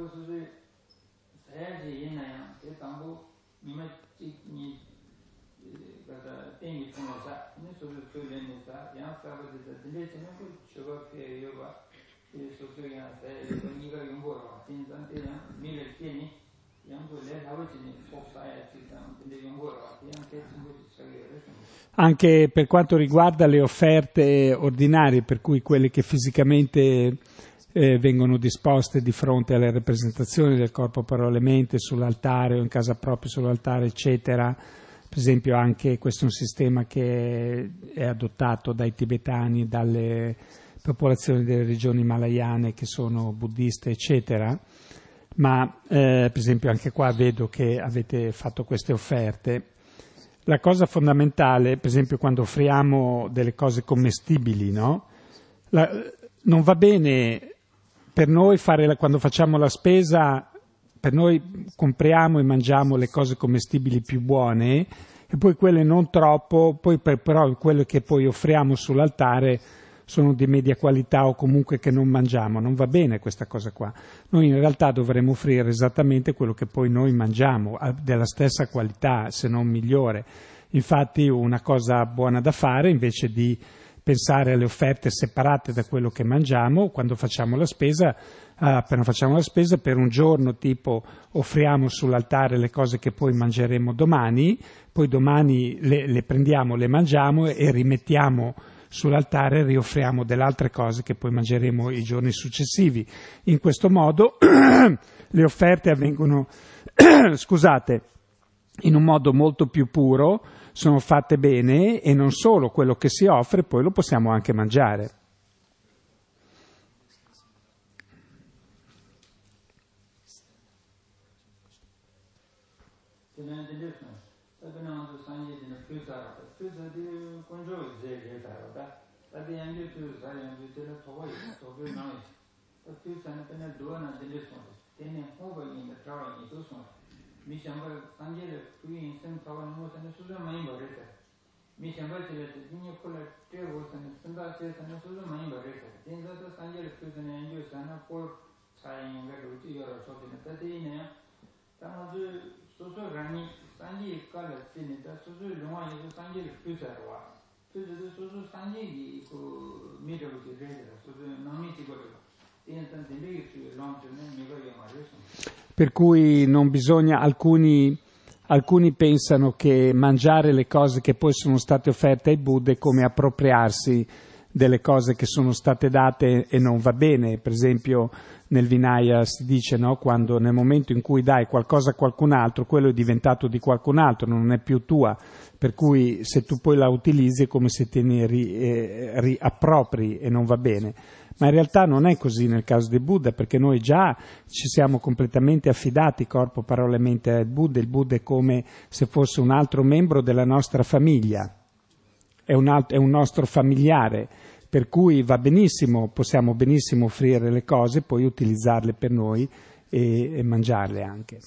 Anche per quanto riguarda le offerte ordinarie, per cui quelle che fisicamente eh, vengono disposte di fronte alle rappresentazioni del corpo, parole, mente sull'altare o in casa propria sull'altare, eccetera. Per esempio anche questo è un sistema che è adottato dai tibetani, dalle popolazioni delle regioni malayane che sono buddiste, eccetera. Ma eh, per esempio anche qua vedo che avete fatto queste offerte. La cosa fondamentale, per esempio quando offriamo delle cose commestibili, no? La, non va bene per noi fare la, quando facciamo la spesa, per noi compriamo e mangiamo le cose commestibili più buone e poi quelle non troppo, poi per, però quelle che poi offriamo sull'altare sono di media qualità o comunque che non mangiamo. Non va bene questa cosa qua. Noi in realtà dovremmo offrire esattamente quello che poi noi mangiamo, della stessa qualità, se non migliore. Infatti una cosa buona da fare, invece di pensare alle offerte separate da quello che mangiamo, quando facciamo la spesa, appena facciamo la spesa, per un giorno tipo offriamo sull'altare le cose che poi mangeremo domani, poi domani le, le prendiamo, le mangiamo e rimettiamo sull'altare, rioffriamo delle altre cose che poi mangeremo i giorni successivi. In questo modo le offerte avvengono, scusate, in un modo molto più puro, sono fatte bene e non solo quello che si offre poi lo possiamo anche mangiare. tu di controllo zero da da di anche tu sai anche te poi to be noi tu sai ne due na delle sono tenne over in the travel in tu sono mi sembra angelo qui in senza non se ne sulla mai morete mi sembra che le dinge con le tre volte ne sembra che se ne sulla mai morete in da angelo tu ne angelo sana por sai in ga ruti io so che ne di ne tanto so so rani sanji kala tenne da so so lo mai so sanji più serva tu so so sanji ko mi do che rede so non mi ti godo in tanto lì che lancia ne mi voglio mai. Per cui non bisogna, alcuni, alcuni pensano che mangiare le cose che poi sono state offerte ai Buddha è come appropriarsi delle cose che sono state date e non va bene. Per esempio nel Vinaya si dice, no, quando nel momento in cui dai qualcosa a qualcun altro, quello è diventato di qualcun altro, non è più tua, per cui se tu poi la utilizzi è come se te ne ri, eh, riappropri e non va bene. Ma in realtà non è così nel caso del Buddha, perché noi già ci siamo completamente affidati corpo, parole e mente al Buddha. Il Buddha è come se fosse un altro membro della nostra famiglia, è un, alt- è un nostro familiare, per cui va benissimo, possiamo benissimo offrire le cose, poi utilizzarle per noi e, e mangiarle anche.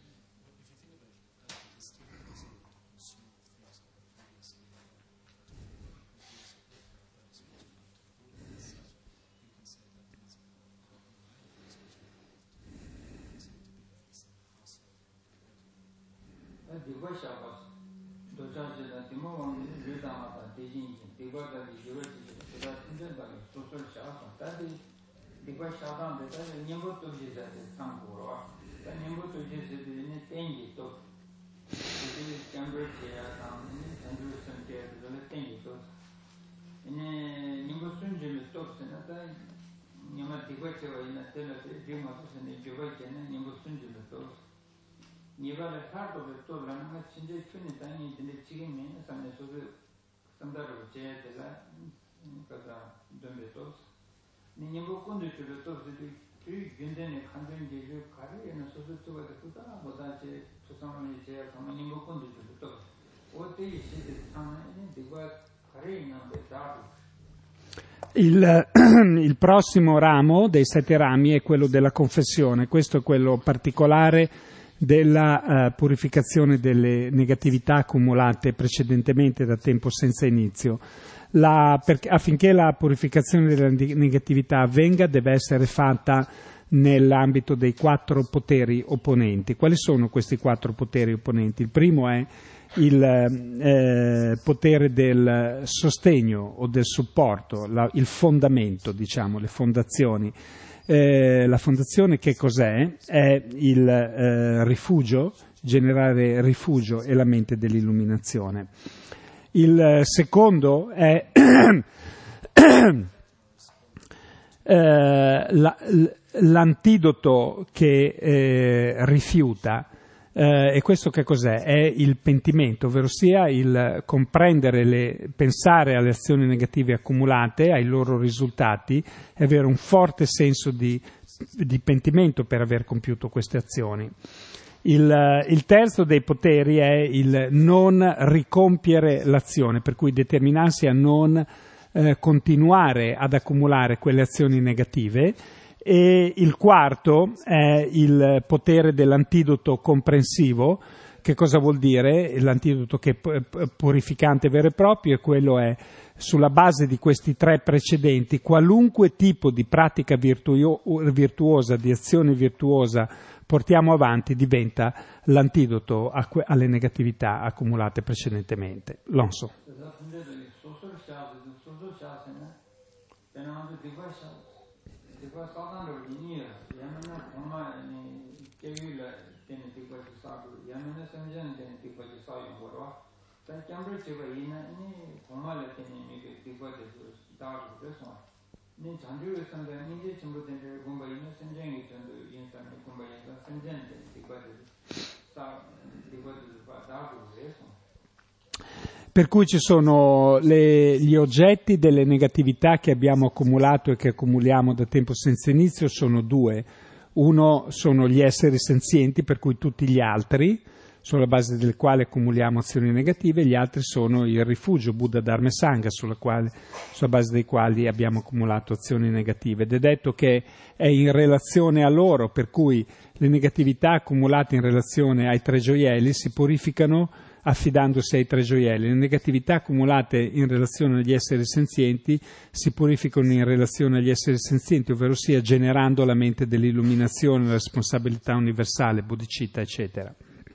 Di questo abbiamo detto che non posso dire ancora, che non posso dire che ne tengi to. Quindi sempre c'è sempre sempre delle tengi to. Ne non posso dire to, se non dai non ma di questo è una tela di ma se ne gioca che non posso dire to. Ni va le fatto per to la non c'è niente che tani delle cigine, sanno solo standard c'è della cosa dove to. Nimbo conduce le torse di più gendene candene di giù cari e non so se tu vai tutta boda che sono le c'è come nimbo conduce le torse o te si di sanne di qua cari non le dato. Il, il prossimo ramo dei sette rami è quello della confessione. Questo è quello particolare della uh, purificazione delle negatività accumulate precedentemente da tempo senza inizio. La, perché, affinché la purificazione della negatività avvenga deve essere fatta nell'ambito dei quattro poteri opponenti. Quali sono questi quattro poteri opponenti? Il primo è il eh, potere del sostegno o del supporto, la, il fondamento, diciamo, le fondazioni. Eh, la fondazione che cos'è? È il eh, rifugio, generare rifugio e la mente dell'illuminazione. Il secondo è eh, la, l'antidoto che eh, rifiuta, eh, e questo che cos'è? È il pentimento, ovvero sia il comprendere, le, pensare alle azioni negative accumulate, ai loro risultati, e avere un forte senso di, di pentimento per aver compiuto queste azioni. Il, il terzo dei poteri è il non ricompiere l'azione, per cui determinarsi a non eh, continuare ad accumulare quelle azioni negative, e il quarto è il potere dell'antidoto comprensivo. Che cosa vuol dire? L'antidoto che è purificante vero e proprio, e quello è: sulla base di questi tre precedenti, qualunque tipo di pratica virtuo- virtuosa, di azione virtuosa portiamo avanti, diventa l'antidoto a que- alle negatività accumulate precedentemente. Lonso. Per cui ci sono le, gli oggetti delle negatività che abbiamo accumulato e che accumuliamo da tempo senza inizio, sono due. Uno sono gli esseri senzienti, per cui tutti gli altri, sulla base del quale accumuliamo azioni negative, e gli altri sono il rifugio, Buddha, Dharma e Sangha, sulla, quale, sulla base dei quali abbiamo accumulato azioni negative. Ed è detto che è in relazione a loro, per cui le negatività accumulate in relazione ai tre gioielli si purificano affidandosi ai tre gioielli. Le negatività accumulate in relazione agli esseri senzienti si purificano in relazione agli esseri senzienti, ovvero sia generando la mente dell'illuminazione, la responsabilità universale, bodhicitta, eccetera.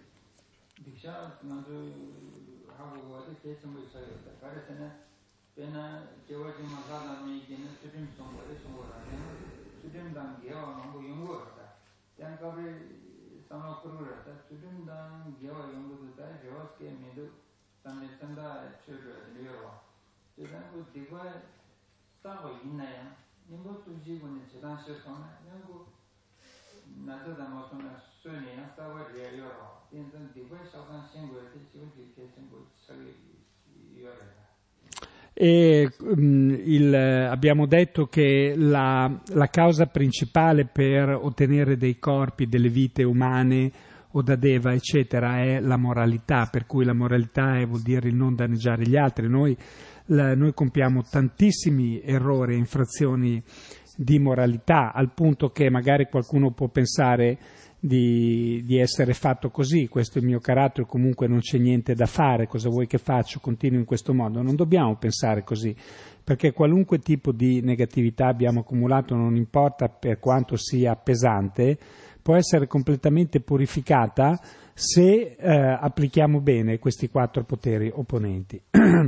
E, um, il, abbiamo detto che la, la causa principale per ottenere dei corpi, delle vite umane o da Deva, eccetera, è la moralità, per cui la moralità è, vuol dire il non danneggiare gli altri. Noi, la, noi compiamo tantissimi errori e infrazioni di moralità, al punto che magari qualcuno può pensare di, di essere fatto così, questo è il mio carattere, comunque non c'è niente da fare, cosa vuoi che faccio, continuo in questo modo. Non dobbiamo pensare così, perché qualunque tipo di negatività abbiamo accumulato, non importa per quanto sia pesante, può essere completamente purificata se eh, applichiamo bene questi quattro poteri opponenti.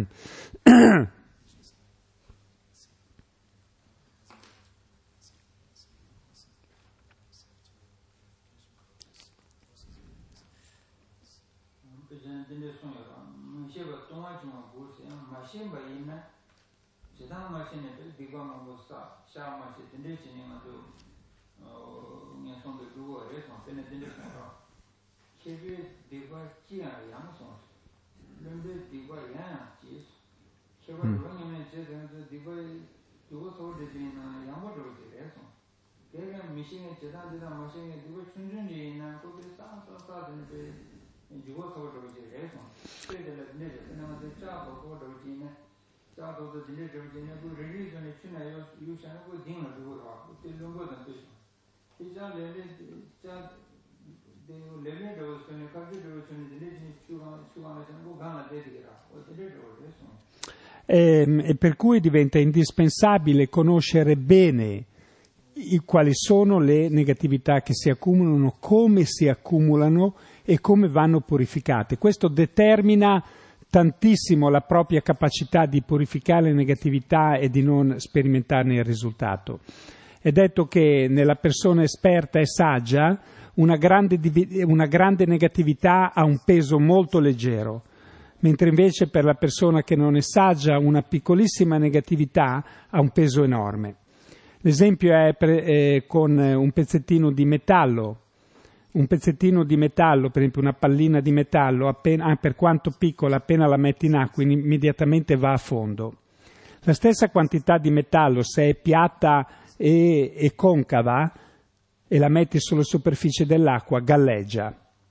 E, e per cui diventa indispensabile conoscere bene i, quali sono le negatività che si accumulano, come si accumulano e come vanno purificate. Questo determina tantissimo la propria capacità di purificare le negatività e di non sperimentarne il risultato. È detto che nella persona esperta e saggia una grande, una grande negatività ha un peso molto leggero, mentre invece per la persona che non è saggia una piccolissima negatività ha un peso enorme. L'esempio è per, eh, con un pezzettino di metallo. Un pezzettino di metallo, per esempio una pallina di metallo, appena, per quanto piccola, appena la metti in acqua, immediatamente va a fondo. La stessa quantità di metallo, se è piatta e, e concava, e la metti sulla superficie dell'acqua, galleggia.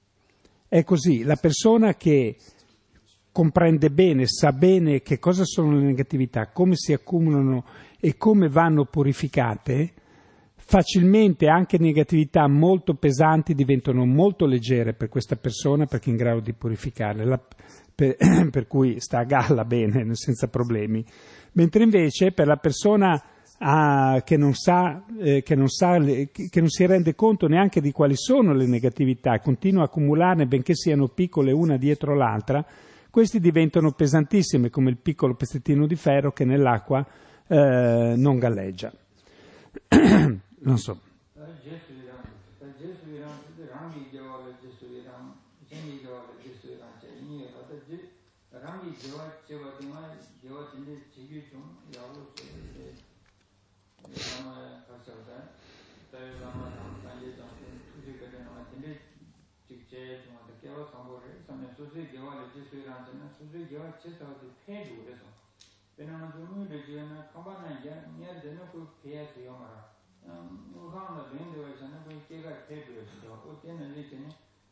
È così, la persona che comprende bene, sa bene che cosa sono le negatività, come si accumulano e come vanno purificate, facilmente anche negatività molto pesanti diventano molto leggere per questa persona perché è in grado di purificarle, la, per, per cui sta a galla bene, senza problemi. Mentre invece per la persona ah, che, non sa, eh, che, non sa, che non si rende conto neanche di quali sono le negatività, continua a accumularne benché siano piccole una dietro l'altra, questi diventano pesantissime come il piccolo pezzettino di ferro che nell'acqua eh, non galleggia. Non so.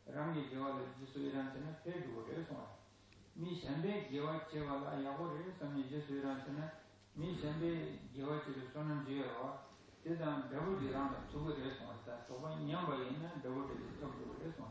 rangi gewa le jisu iranchana pedu re so mi shambe gewa chewa la yago re sami jisu iranchana mi shambe gewa che sonan jewa tedan dabu diranga tugu re so ta to ba nyamba ina dabu de tugu re so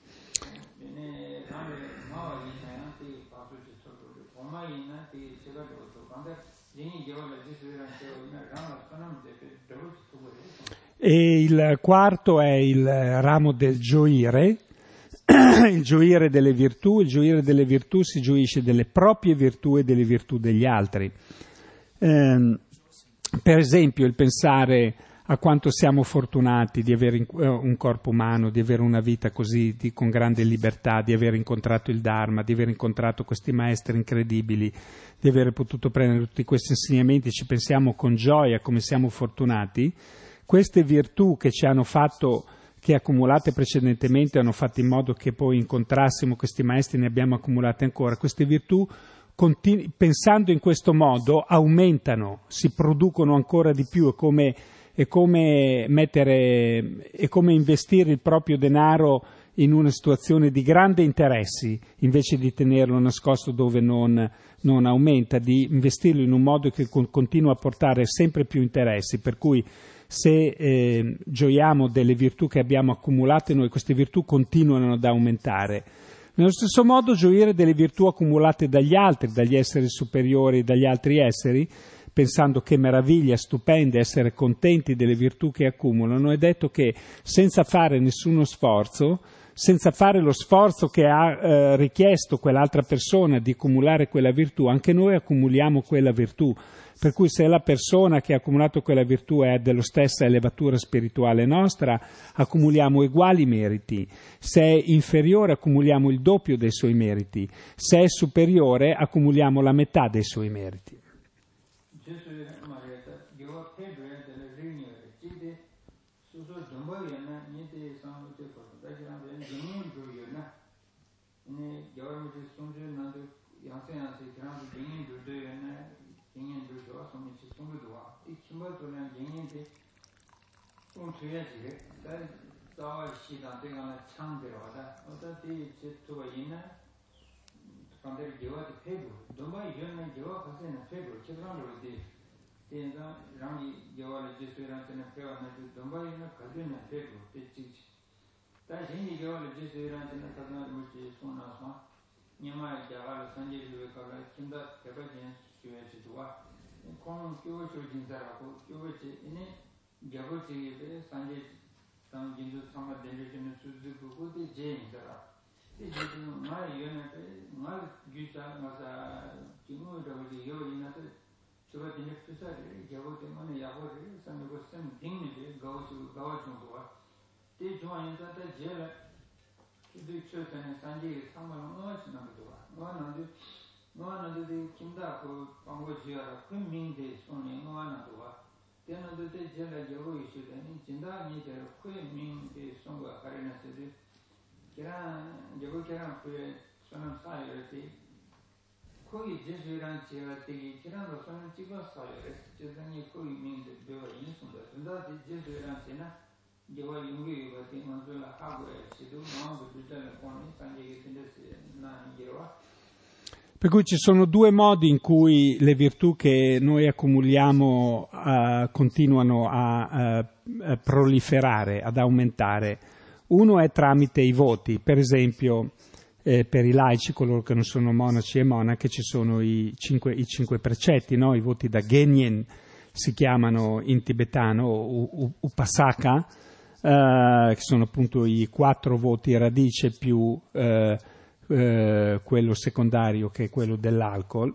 ne rangi ma ina ti pasu che tugu oma ina ti chega do to kanda jini gewa le jisu iranchana ranga sonan de dabu tugu re so. E il quarto è il ramo del gioire, il gioire delle virtù. Il gioire delle virtù si gioisce delle proprie virtù e delle virtù degli altri. Eh, per esempio il pensare a quanto siamo fortunati di avere un corpo umano, di avere una vita così di, con grande libertà, di aver incontrato il Dharma, di aver incontrato questi maestri incredibili, di aver potuto prendere tutti questi insegnamenti, ci pensiamo con gioia come siamo fortunati. Queste virtù che ci hanno fatto, che accumulate precedentemente, hanno fatto in modo che poi incontrassimo questi maestri, ne abbiamo accumulate ancora. Queste virtù, continu- pensando in questo modo, aumentano, si producono ancora di più. È come, è come mettere, è come investire il proprio denaro in una situazione di grande interessi, invece di tenerlo nascosto dove non, non aumenta, di investirlo in un modo che con- continua a portare sempre più interessi, per cui se eh, gioiamo delle virtù che abbiamo accumulate noi, queste virtù continuano ad aumentare. Nello stesso modo gioire delle virtù accumulate dagli altri, dagli esseri superiori, dagli altri esseri, pensando che meraviglia, stupenda essere contenti delle virtù che accumulano, è detto che senza fare nessuno sforzo, senza fare lo sforzo che ha eh, richiesto quell'altra persona di accumulare quella virtù, anche noi accumuliamo quella virtù. Per cui se la persona che ha accumulato quella virtù è dello stessa elevatura spirituale nostra, accumuliamo uguali meriti. Se è inferiore, accumuliamo il doppio dei suoi meriti. Se è superiore, accumuliamo la metà dei suoi meriti. Per cui ci sono due modi in cui le virtù che noi accumuliamo uh, continuano a, uh, a proliferare, ad aumentare. Uno è tramite i voti, per esempio eh, per i laici, coloro che non sono monaci e monache, ci sono i cinque, i cinque precetti, no? I voti da Genyen si chiamano in tibetano Upasaka, uh, che sono appunto i quattro voti radice più uh, Uh, quello secondario che è quello dell'alcol,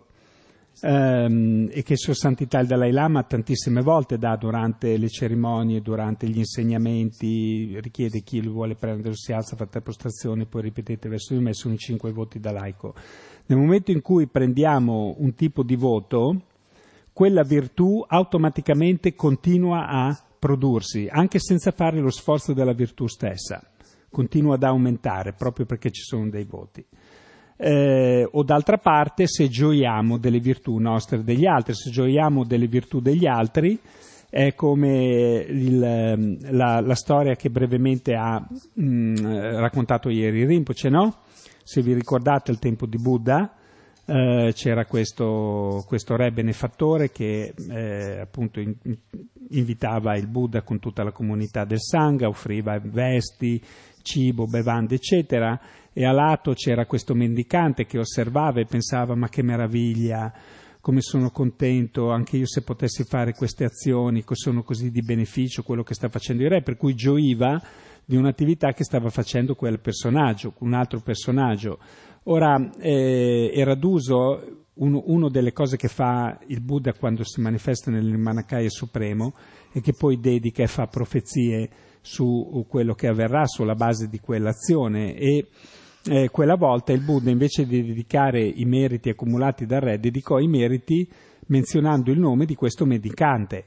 um, e che Sua Santità il Dalai Lama tantissime volte dà durante le cerimonie, durante gli insegnamenti, richiede chi lo vuole prendere, si alza, fa tre prostrazioni, poi ripetete verso di me, sono i cinque voti da laico. Nel momento in cui prendiamo un tipo di voto, quella virtù automaticamente continua a prodursi, anche senza fare lo sforzo della virtù stessa. Continua ad aumentare proprio perché ci sono dei voti. Eh, o d'altra parte, se gioiamo delle virtù nostre e degli altri, se gioiamo delle virtù degli altri, è come il, la, la storia che brevemente ha mh, raccontato ieri Rinpoche, no? Se vi ricordate, al tempo di Buddha eh, c'era questo, questo re benefattore che eh, appunto in, invitava il Buddha con tutta la comunità del Sangha, offriva vesti, cibo, bevande, eccetera, e a lato c'era questo mendicante che osservava e pensava: ma che meraviglia, come sono contento, anche io se potessi fare queste azioni, sono così di beneficio quello che sta facendo il re, per cui gioiva di un'attività che stava facendo quel personaggio, un altro personaggio. Ora, eh, era d'uso, uno, uno delle cose che fa il Buddha quando si manifesta nel Nirmanakaya Supremo è che poi dedica e fa profezie su quello che avverrà sulla base di quell'azione, e eh, quella volta il Buddha, invece di dedicare i meriti accumulati dal re, dedicò i meriti menzionando il nome di questo mendicante.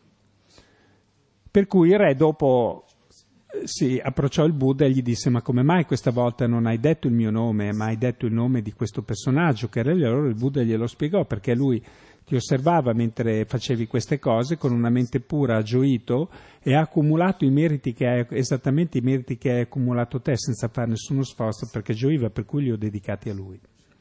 Per cui il re dopo si approcciò il Buddha e gli disse: ma come mai questa volta non hai detto il mio nome, ma hai detto il nome di questo personaggio che era lì? Allora il Buddha glielo spiegò, perché lui ti osservava mentre facevi queste cose con una mente pura, ha gioito e ha accumulato i meriti che hai, esattamente i meriti che hai accumulato te, senza fare nessuno sforzo, perché gioiva, per cui li ho dedicati a lui.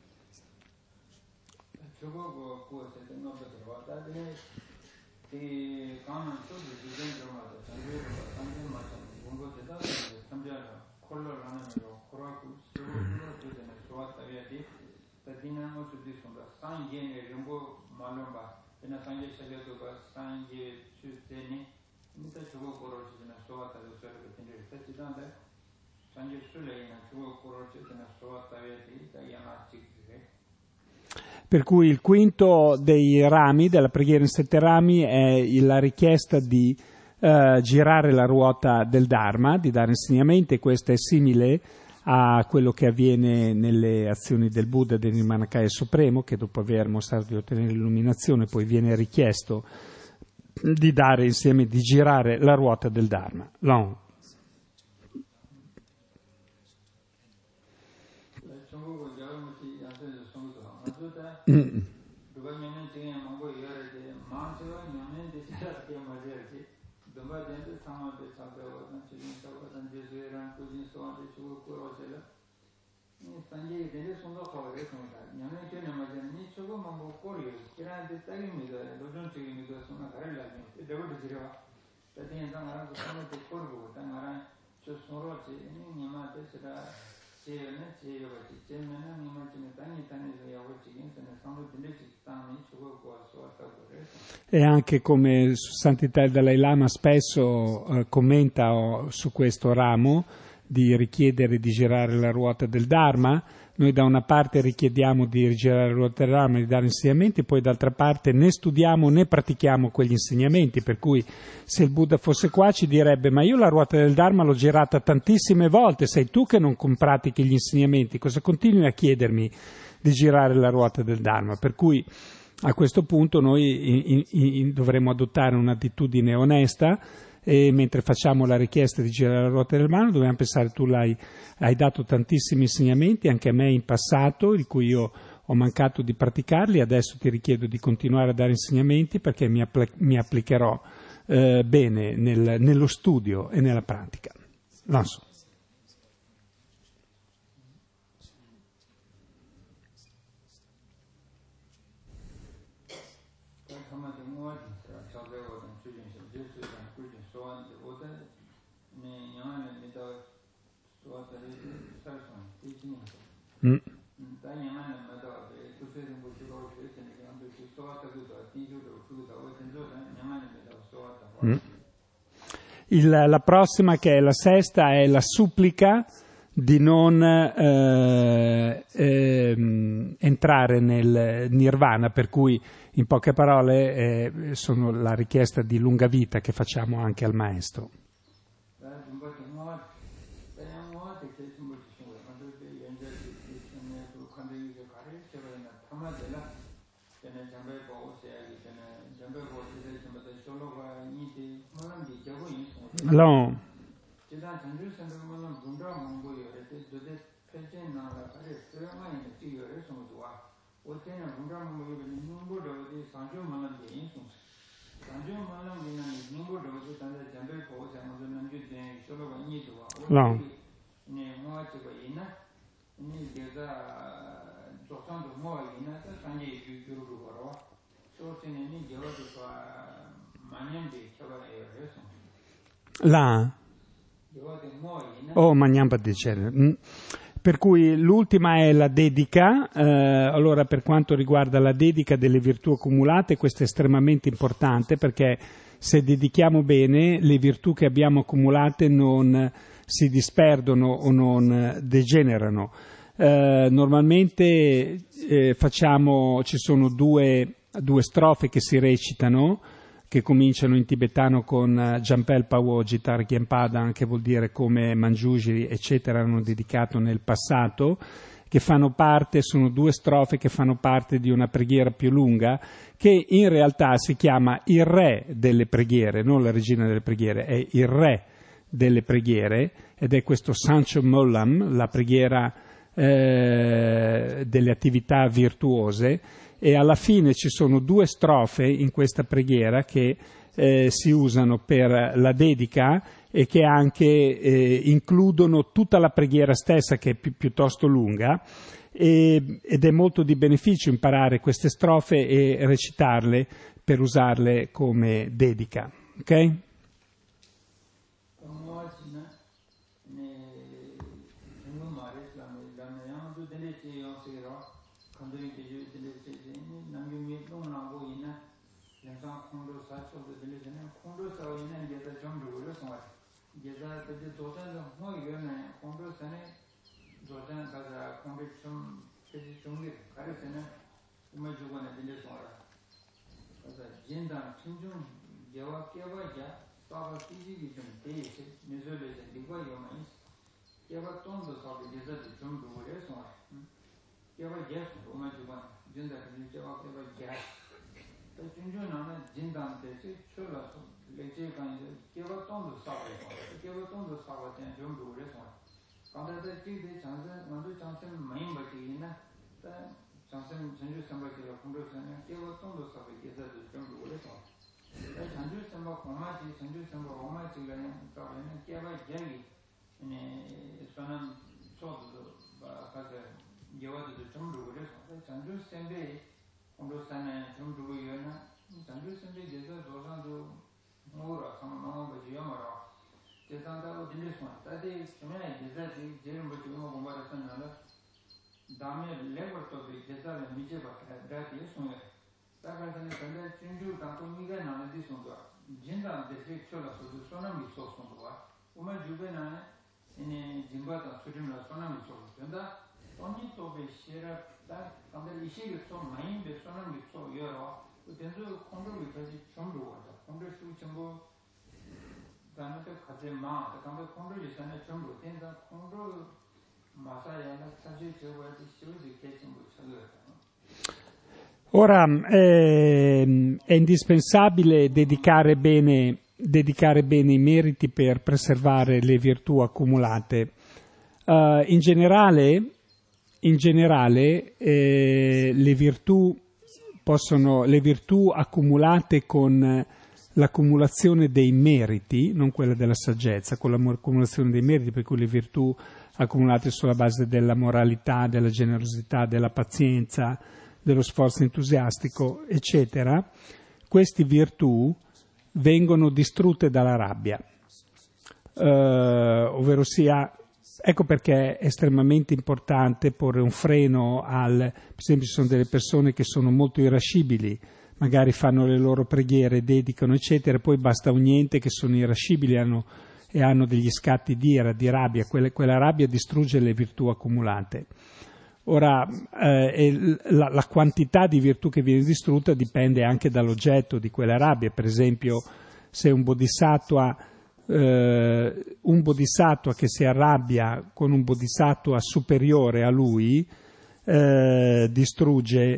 Per cui il quinto dei rami della preghiera in sette rami è la richiesta di uh, girare la ruota del Dharma, di dare insegnamenti. Questo è simile a quello che avviene nelle azioni del Buddha del Nirmanakaya Supremo, che dopo aver mostrato di ottenere l'illuminazione poi viene richiesto di dare insieme, di girare la ruota del Dharma. Long. Mm. E anche come Santità il Dalai Lama spesso eh, commenta oh, su questo ramo di richiedere di girare la ruota del Dharma, noi da una parte richiediamo di girare la ruota del Dharma e di dare insegnamenti, poi d'altra parte né studiamo né pratichiamo quegli insegnamenti, per cui se il Buddha fosse qua ci direbbe: ma io la ruota del Dharma l'ho girata tantissime volte, sei tu che non pratichi gli insegnamenti, cosa continui a chiedermi di girare la ruota del Dharma? Per cui a questo punto noi in, in, in, dovremmo adottare un'attitudine onesta, e mentre facciamo la richiesta di girare la ruota del Dharma dobbiamo pensare: tu l'hai, hai dato tantissimi insegnamenti anche a me in passato, di cui io ho mancato di praticarli, adesso ti richiedo di continuare a dare insegnamenti perché mi, appl- mi applicherò eh, bene nel, nello studio e nella pratica. Non so. Mm. Mm. Il, la prossima, che è la sesta, è la supplica di non eh, eh, entrare nel nirvana, per cui in poche parole eh, sono la richiesta di lunga vita che facciamo anche al maestro. Allora, No. Là? Oh, Magnampa dice. Per cui l'ultima è la dedica. Eh, allora, per quanto riguarda la dedica delle virtù accumulate, questo è estremamente importante, perché se dedichiamo bene, le virtù che abbiamo accumulate non si disperdono o non degenerano. Eh, normalmente eh, facciamo, ci sono due, due strofe che si recitano, che cominciano in tibetano con Jampel Pawoji Targyenpadan, che vuol dire come Manjushri, eccetera, hanno dedicato nel passato, che fanno parte, sono due strofe che fanno parte di una preghiera più lunga, che in realtà si chiama il re delle preghiere, non la regina delle preghiere, è il re delle preghiere, ed è questo Sancho Mollam, la preghiera eh, delle attività virtuose, e alla fine ci sono due strofe in questa preghiera che eh, si usano per la dedica e che anche eh, includono tutta la preghiera stessa, che è pi- piuttosto lunga, e, ed è molto di beneficio imparare queste strofe e recitarle per usarle come dedica. Ok? Ora eh, è indispensabile dedicare bene, dedicare bene i meriti per preservare le virtù accumulate. Uh, in generale, in generale eh, le virtù possono, le virtù accumulate con l'accumulazione dei meriti, non quella della saggezza, con l'accumulazione dei meriti, per cui le virtù accumulate sulla base della moralità, della generosità, della pazienza, dello sforzo entusiastico, eccetera, queste virtù vengono distrutte dalla rabbia. Uh, ovvero sia, ecco perché è estremamente importante porre un freno al, per esempio ci sono delle persone che sono molto irascibili, magari fanno le loro preghiere, dedicano, eccetera, poi basta un niente che sono irascibili hanno, e hanno degli scatti di ira, di rabbia, quella, quella rabbia distrugge le virtù accumulate. Ora, eh, la, la quantità di virtù che viene distrutta dipende anche dall'oggetto di quella rabbia. Per esempio, se un bodhisattva, eh, un bodhisattva che si arrabbia con un bodhisattva superiore a lui, eh, distrugge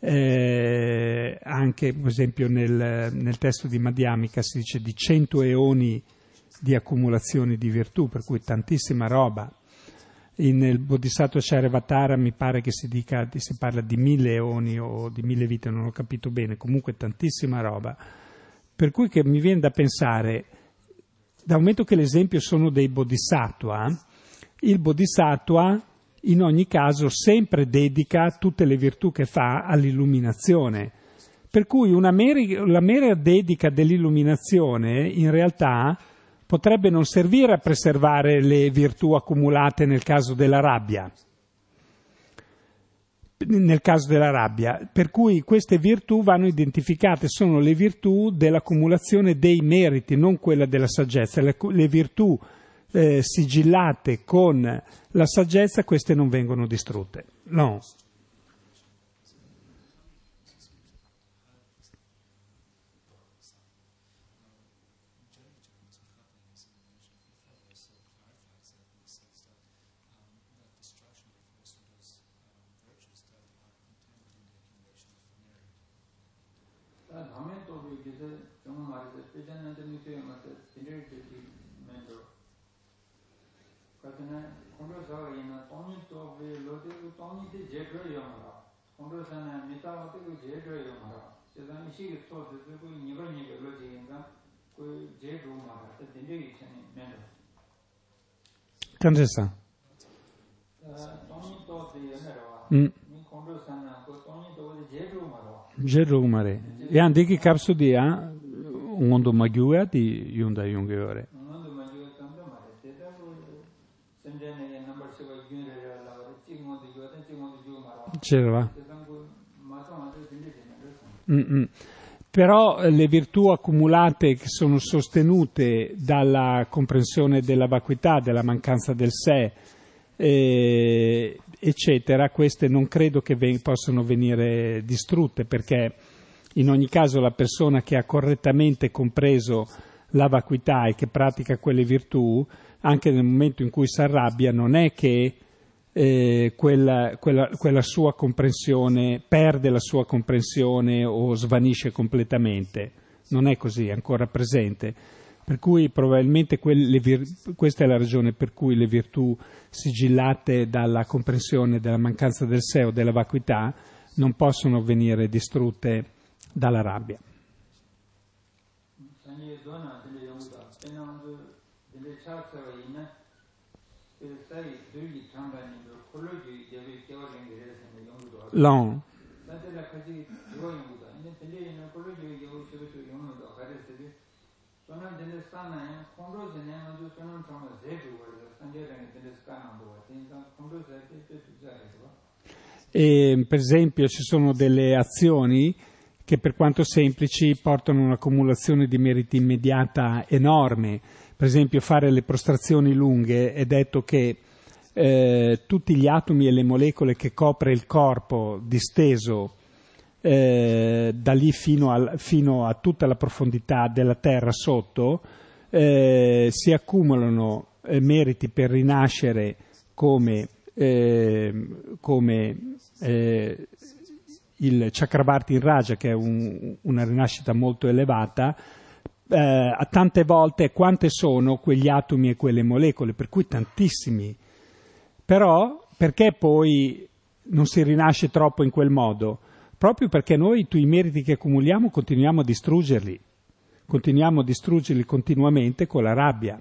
eh, anche, per esempio, nel, nel testo di Madhyamika si dice di cento eoni di accumulazione di virtù, per cui tantissima roba. Nel Bodhisattva Charyavatara mi pare che si dica, si parla di mille eoni o di mille vite, non ho capito bene, comunque tantissima roba. Per cui che mi viene da pensare, dal momento che l'esempio sono dei bodhisattva, il bodhisattva in ogni caso sempre dedica tutte le virtù che fa all'illuminazione. Per cui una mera, la mera dedica dell'illuminazione in realtà potrebbe non servire a preservare le virtù accumulate nel caso della rabbia. Nel caso della rabbia, per cui queste virtù vanno identificate, sono le virtù dell'accumulazione dei meriti, non quella della saggezza. Le, le virtù eh, sigillate con la saggezza, queste non vengono distrutte. No. Kanjesa. Mm. Jerumare. E andiki kapsu dia ngondo magyua di yunda yungeore. C'era. Mm-mm. Però le virtù accumulate che sono sostenute dalla comprensione della vacuità, della mancanza del sé, eh, eccetera, queste non credo che ven- possano venire distrutte, perché in ogni caso la persona che ha correttamente compreso la vacuità e che pratica quelle virtù, anche nel momento in cui si arrabbia, non è che Eh, quella, quella, quella sua comprensione perde la sua comprensione o svanisce completamente, non è così, è ancora presente, per cui probabilmente quelle vir- questa è la ragione per cui le virtù sigillate dalla comprensione della mancanza del sé o della vacuità non possono venire distrutte dalla rabbia. Long. E, per esempio, ci sono delle azioni che, per quanto semplici, portano a un'accumulazione di meriti immediata enorme. Per esempio, fare le prostrazioni lunghe è detto che Eh, tutti gli atomi e le molecole che copre il corpo disteso eh, da lì fino a, fino a tutta la profondità della terra sotto eh, si accumulano eh, meriti per rinascere come, eh, come eh, il Chakravarti in Raja, che è un, una rinascita molto elevata, eh, a tante volte quante sono quegli atomi e quelle molecole, per cui tantissimi. Però perché poi non si rinasce troppo in quel modo? Proprio perché noi i meriti che accumuliamo continuiamo a distruggerli, continuiamo a distruggerli continuamente con la rabbia.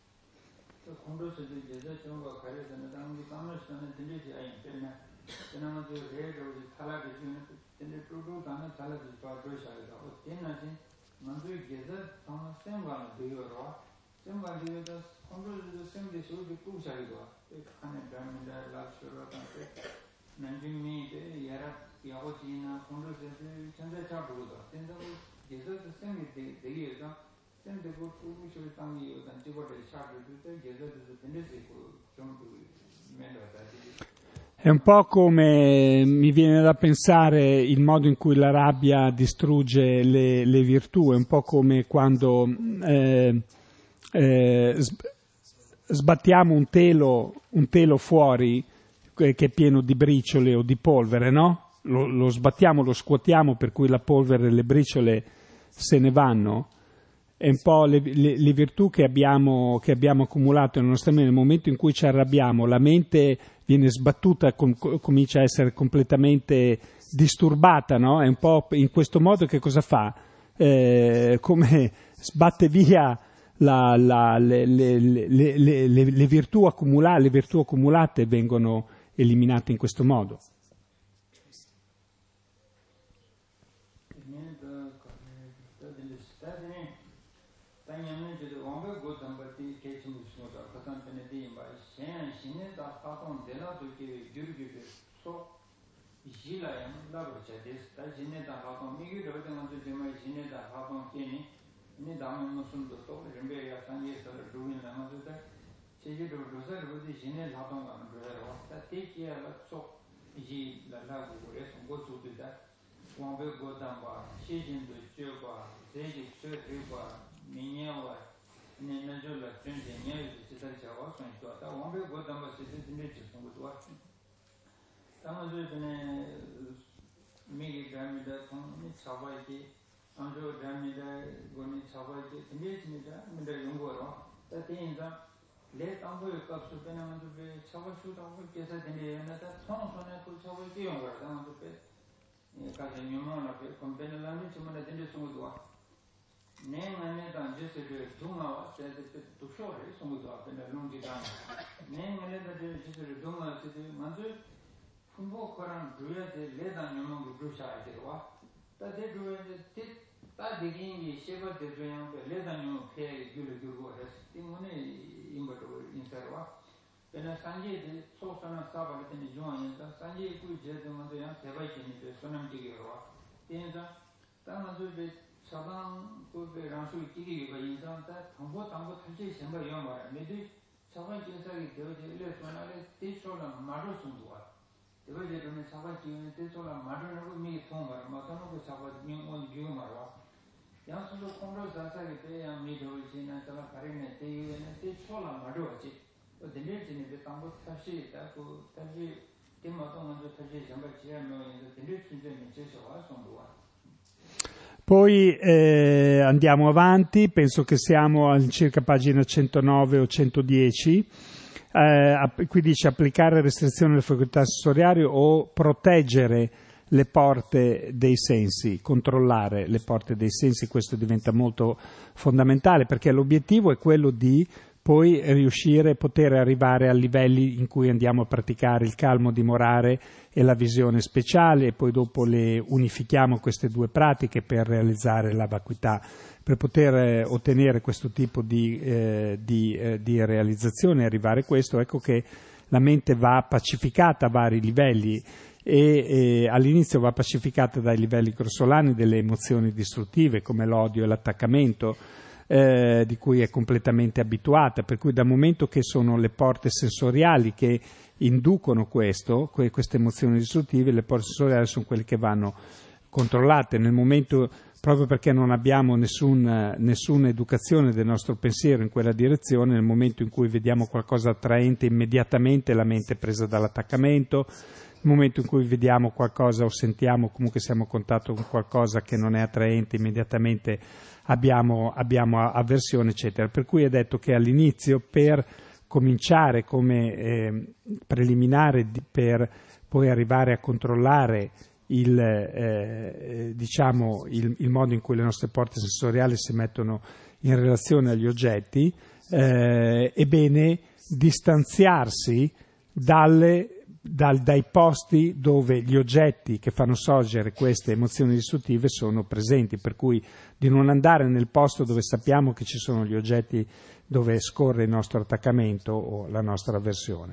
È un po' come mi viene da pensare il modo in cui la rabbia distrugge le, le virtù, è un po' come quando eh, eh, sbattiamo un telo, un telo fuori che è pieno di briciole o di polvere, no? Lo, lo sbattiamo, lo scuotiamo, per cui la polvere e le briciole se ne vanno. È un po' le, le, le virtù che abbiamo, che abbiamo accumulato nella nostra mente. Nel momento in cui ci arrabbiamo, la mente viene sbattuta, com, comincia a essere completamente disturbata, no? È un po' in questo modo che cosa fa? Eh, come sbatte via la, la, le, le, le, le, le, le, virtù accumulate, le virtù accumulate vengono eliminate in questo modo. ne dāma nōsum dō tō, rinpe ya sāngyē sāra rūgīn lāma dō tā, chē chē rō rōsā rō dī shēne lātōng gā rō rā rō, tā tē kī yā lā tsōk jī lā lā gu gu rē sōng gō tsū tū tā, wāng bē gō tāng bā, shē shēn dō chē bā, zē jī chē rī bā, mī nyā wā, nē nā chō lā chēn chē nyā yu chē tā chā wā sōng chō, tā wāng bē gō tāng bā shē shē tīmē chē sōng gō tō wā. Tā mā chō tēne mī kī dā mī dā tōng, mī chā bā yī 안조 담이다 고니 차바지 인데스니다 민다 용고로 따테인다 레 땅보에 값을 빼는 건데 차바슈다 뭐 계산 되네 나다 손손에 그 차바지 용고로 당도 빼 가서 녀모나 빼 컴페니라니 좀만 된데 송도 와 내만에 단제스를 동아와 세데 도쇼레 송도 앞에 롱지다 내만에 단제스를 동아 세데 만들 풍부 거란 두야데 레단 녀모고 도샤야 되와 따데 두야데 다 디긴이 쉐버 데드양 레단요 페 규르 규르고 해서 때문에 임버도 인터와 베나 산지에 소소나 사바르테니 조안인다 산지에 그 제도만도 양 대바이치니 소남지게로 인자 다만도베 사방 그베 랑수 지기가 인자한테 당보 당보 탈지 생각 영화 메디 사방 제사기 되어지 일레스만에 티쇼나 마로 숨도와 대바이제도는 사방 지는 티쇼나 마로는 미 통과 마타노 그 사바 민원 기고 말와 양수도 공로 자사게 돼야 미도지나 저라 가리네 대유에는 대초라 마도지 어디내지네 방법 사실 있다고 다시 대마도 먼저 다시 정말 지하면 이제 진전이 제시와 송도와. Poi eh, andiamo avanti, penso che siamo a circa pagina centonove o centodieci. Eh, qui dice applicare restrizioni alle facoltà sensoriali o proteggere le porte dei sensi, controllare le porte dei sensi, questo diventa molto fondamentale perché l'obiettivo è quello di poi riuscire a poter arrivare a livelli in cui andiamo a praticare il calmo dimorare e la visione speciale e poi dopo le unifichiamo queste due pratiche per realizzare la vacuità. Per poter eh, ottenere questo tipo di, eh, di, eh, di realizzazione e arrivare a questo, ecco che la mente va pacificata a vari livelli. E, e all'inizio va pacificata dai livelli grossolani delle emozioni distruttive come l'odio e l'attaccamento eh, di cui è completamente abituata, per cui dal momento che sono le porte sensoriali che inducono questo, que- queste emozioni distruttive, le porte sensoriali sono quelle che vanno controllate nel momento, proprio perché non abbiamo nessun, nessuna educazione del nostro pensiero in quella direzione. Nel momento in cui vediamo qualcosa attraente immediatamente la mente è presa dall'attaccamento. Nel momento in cui vediamo qualcosa o sentiamo, comunque siamo a contatto con qualcosa che non è attraente, immediatamente abbiamo, abbiamo avversione, eccetera. Per cui è detto che all'inizio, per cominciare come eh, preliminare, di, per poi arrivare a controllare il, eh, diciamo, il, il modo in cui le nostre porte sensoriali si mettono in relazione agli oggetti, eh, è bene distanziarsi dalle Dal, dai posti dove gli oggetti che fanno sorgere queste emozioni distruttive sono presenti, per cui di non andare nel posto dove sappiamo che ci sono gli oggetti dove scorre il nostro attaccamento o la nostra avversione.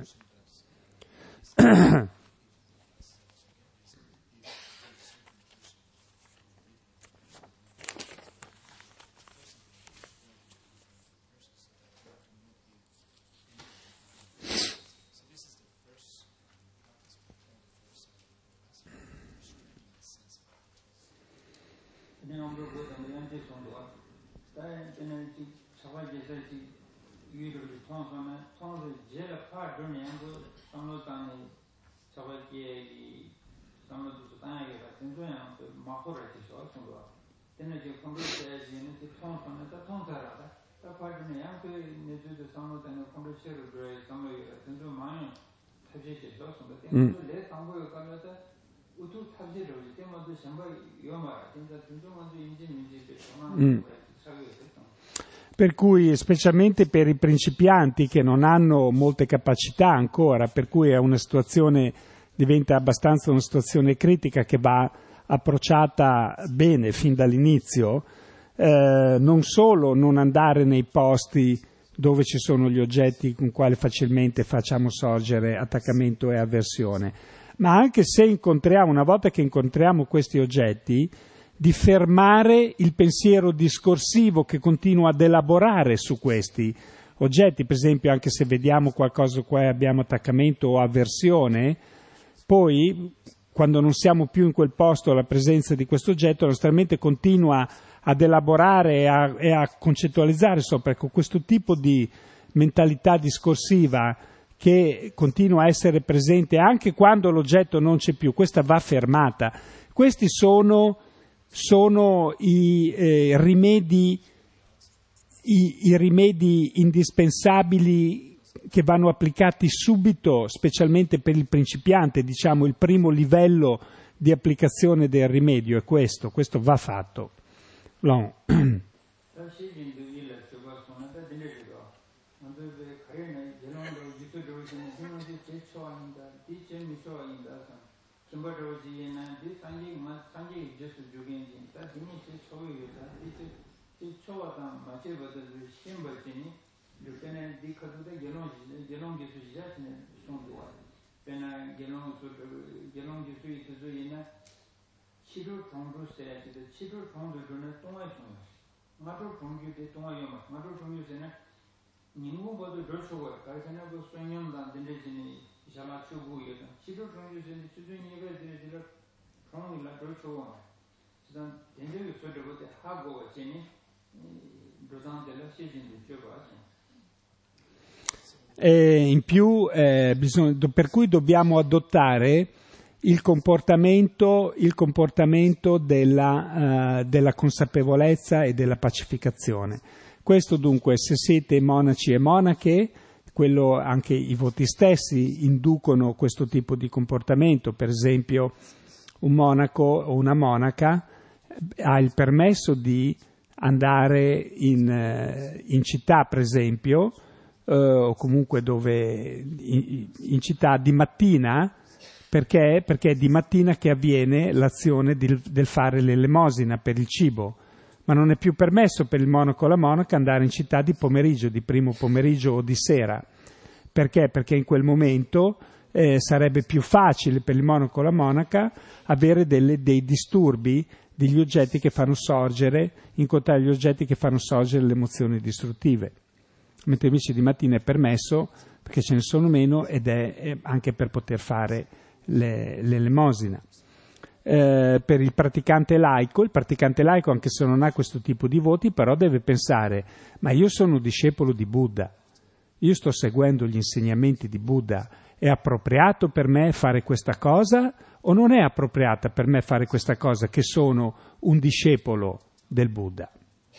Mm. Mm. Per cui, specialmente per i principianti che non hanno molte capacità ancora, per cui è una situazione, diventa abbastanza una situazione critica che va approcciata bene fin dall'inizio, eh, non solo non andare nei posti dove ci sono gli oggetti con quali facilmente facciamo sorgere attaccamento e avversione, ma anche se incontriamo, una volta che incontriamo questi oggetti, di fermare il pensiero discorsivo che continua ad elaborare su questi oggetti. Per esempio, anche se vediamo qualcosa qua abbiamo attaccamento o avversione, poi quando non siamo più in quel posto alla presenza di questo oggetto, la nostra mente continua ad elaborare e a, e a concettualizzare sopra. Ecco, questo tipo di mentalità discorsiva che continua a essere presente anche quando l'oggetto non c'è più, questa va fermata. Questi sono sono i eh, rimedi i, i rimedi indispensabili che vanno applicati subito, specialmente per il principiante. Diciamo il primo livello di applicazione del rimedio è questo, questo va fatto. No. E in più, eh, bisogna, per cui dobbiamo adottare il comportamento, il comportamento della, uh, della consapevolezza e della pacificazione. Questo dunque, se siete monaci e monache, quello, anche i voti stessi inducono questo tipo di comportamento. Per esempio, un monaco o una monaca ha il permesso di andare in, in città, per esempio, eh, o comunque dove in, in città di mattina, perché? Perché è di mattina che avviene l'azione di, del fare l'elemosina per il cibo, ma non è più permesso per il monaco o la monaca andare in città di pomeriggio, di primo pomeriggio o di sera. Perché? Perché in quel momento eh, sarebbe più facile per il monaco o la monaca avere delle, dei disturbi degli oggetti che fanno sorgere, incontrare gli oggetti che fanno sorgere le emozioni distruttive. Mentre invece di mattina è permesso perché ce ne sono meno ed è, è anche per poter fare le, l'elemosina. Eh, per il praticante laico, il praticante laico anche se non ha questo tipo di voti, però deve pensare: ma io sono discepolo di Buddha, io sto seguendo gli insegnamenti di Buddha, è appropriato per me fare questa cosa o non è appropriata per me fare questa cosa che sono un discepolo del Buddha?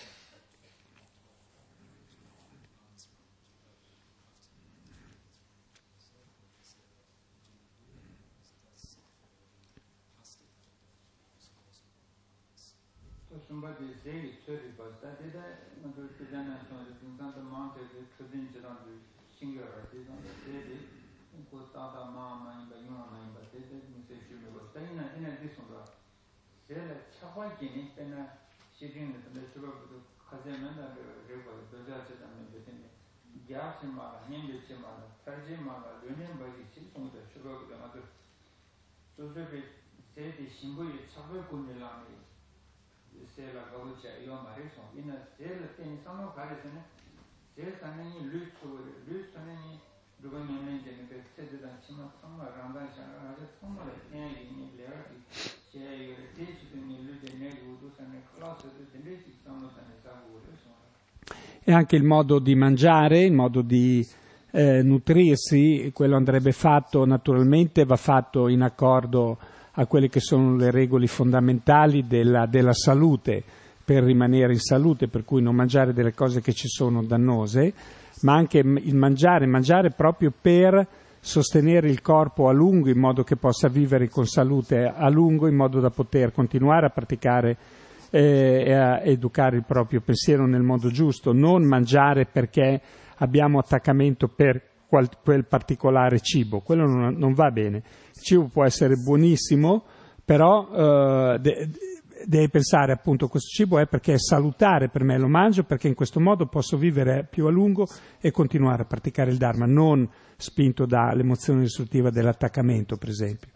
somebody say sorry but that is a no to jana so the monte the tradition on the singular is on the day ko ta da ma ma in ba yo na in ba te te ni se shu me ba sai na ina this on the se la chwa ji ni pe na shi din de the shu ba de khaze na da re ba do ja che da me de ne ya se ma la nyen de che ma la ta je ma la lo nyen ba ji shi song de shu ba de na de so so be se de shin bo ye cha ba ko ne la me se la gaucha io mariso in se la tieni sono paresene se sanni lusso lusso ne dove non ne ne se de da cima sono randa sana sono le tieni ni le se io le dici ni luce ne gudo sanne classe de dici sono sanne sa gudo. E anche il modo di mangiare, il modo di eh, nutrirsi, quello andrebbe fatto naturalmente, va fatto in accordo a quelle che sono le regole fondamentali della, della salute, per rimanere in salute, per cui non mangiare delle cose che ci sono dannose, ma anche il mangiare, mangiare proprio per sostenere il corpo a lungo in modo che possa vivere con salute a lungo, in modo da poter continuare a praticare eh, e a educare il proprio pensiero nel modo giusto, non mangiare perché abbiamo attaccamento per qual, quel particolare cibo, quello non, non va bene. Il cibo può essere buonissimo, però eh, de, devi pensare appunto questo cibo è perché è salutare per me, lo mangio perché in questo modo posso vivere più a lungo e continuare a praticare il Dharma, non spinto dall'emozione distruttiva dell'attaccamento, per esempio.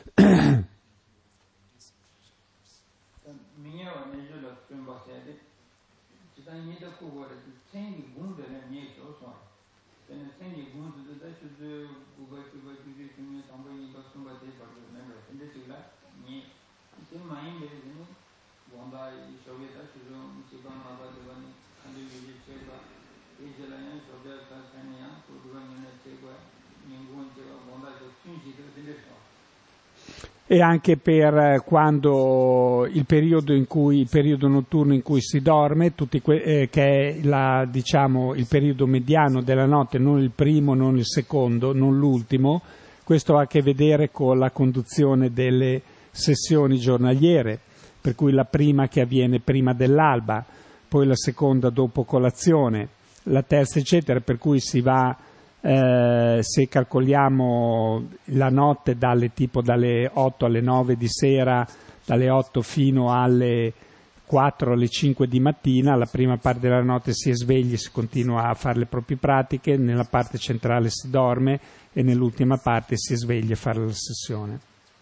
E anche per quando il periodo in cui il periodo notturno in cui si dorme, tutti que- eh, che è la, diciamo, il periodo mediano della notte, non il primo, non il secondo, non l'ultimo, questo ha a che vedere con la conduzione delle sessioni giornaliere, per cui la prima che avviene prima dell'alba, poi la seconda dopo colazione, la terza eccetera, per cui si va Eh, se calcoliamo la notte dalle tipo dalle otto alle nove di sera, dalle otto fino alle quattro alle cinque di mattina, la prima parte della notte si è svegli, si continua a fare le proprie pratiche, nella parte centrale si dorme e nell'ultima parte si è svegli a fare la sessione.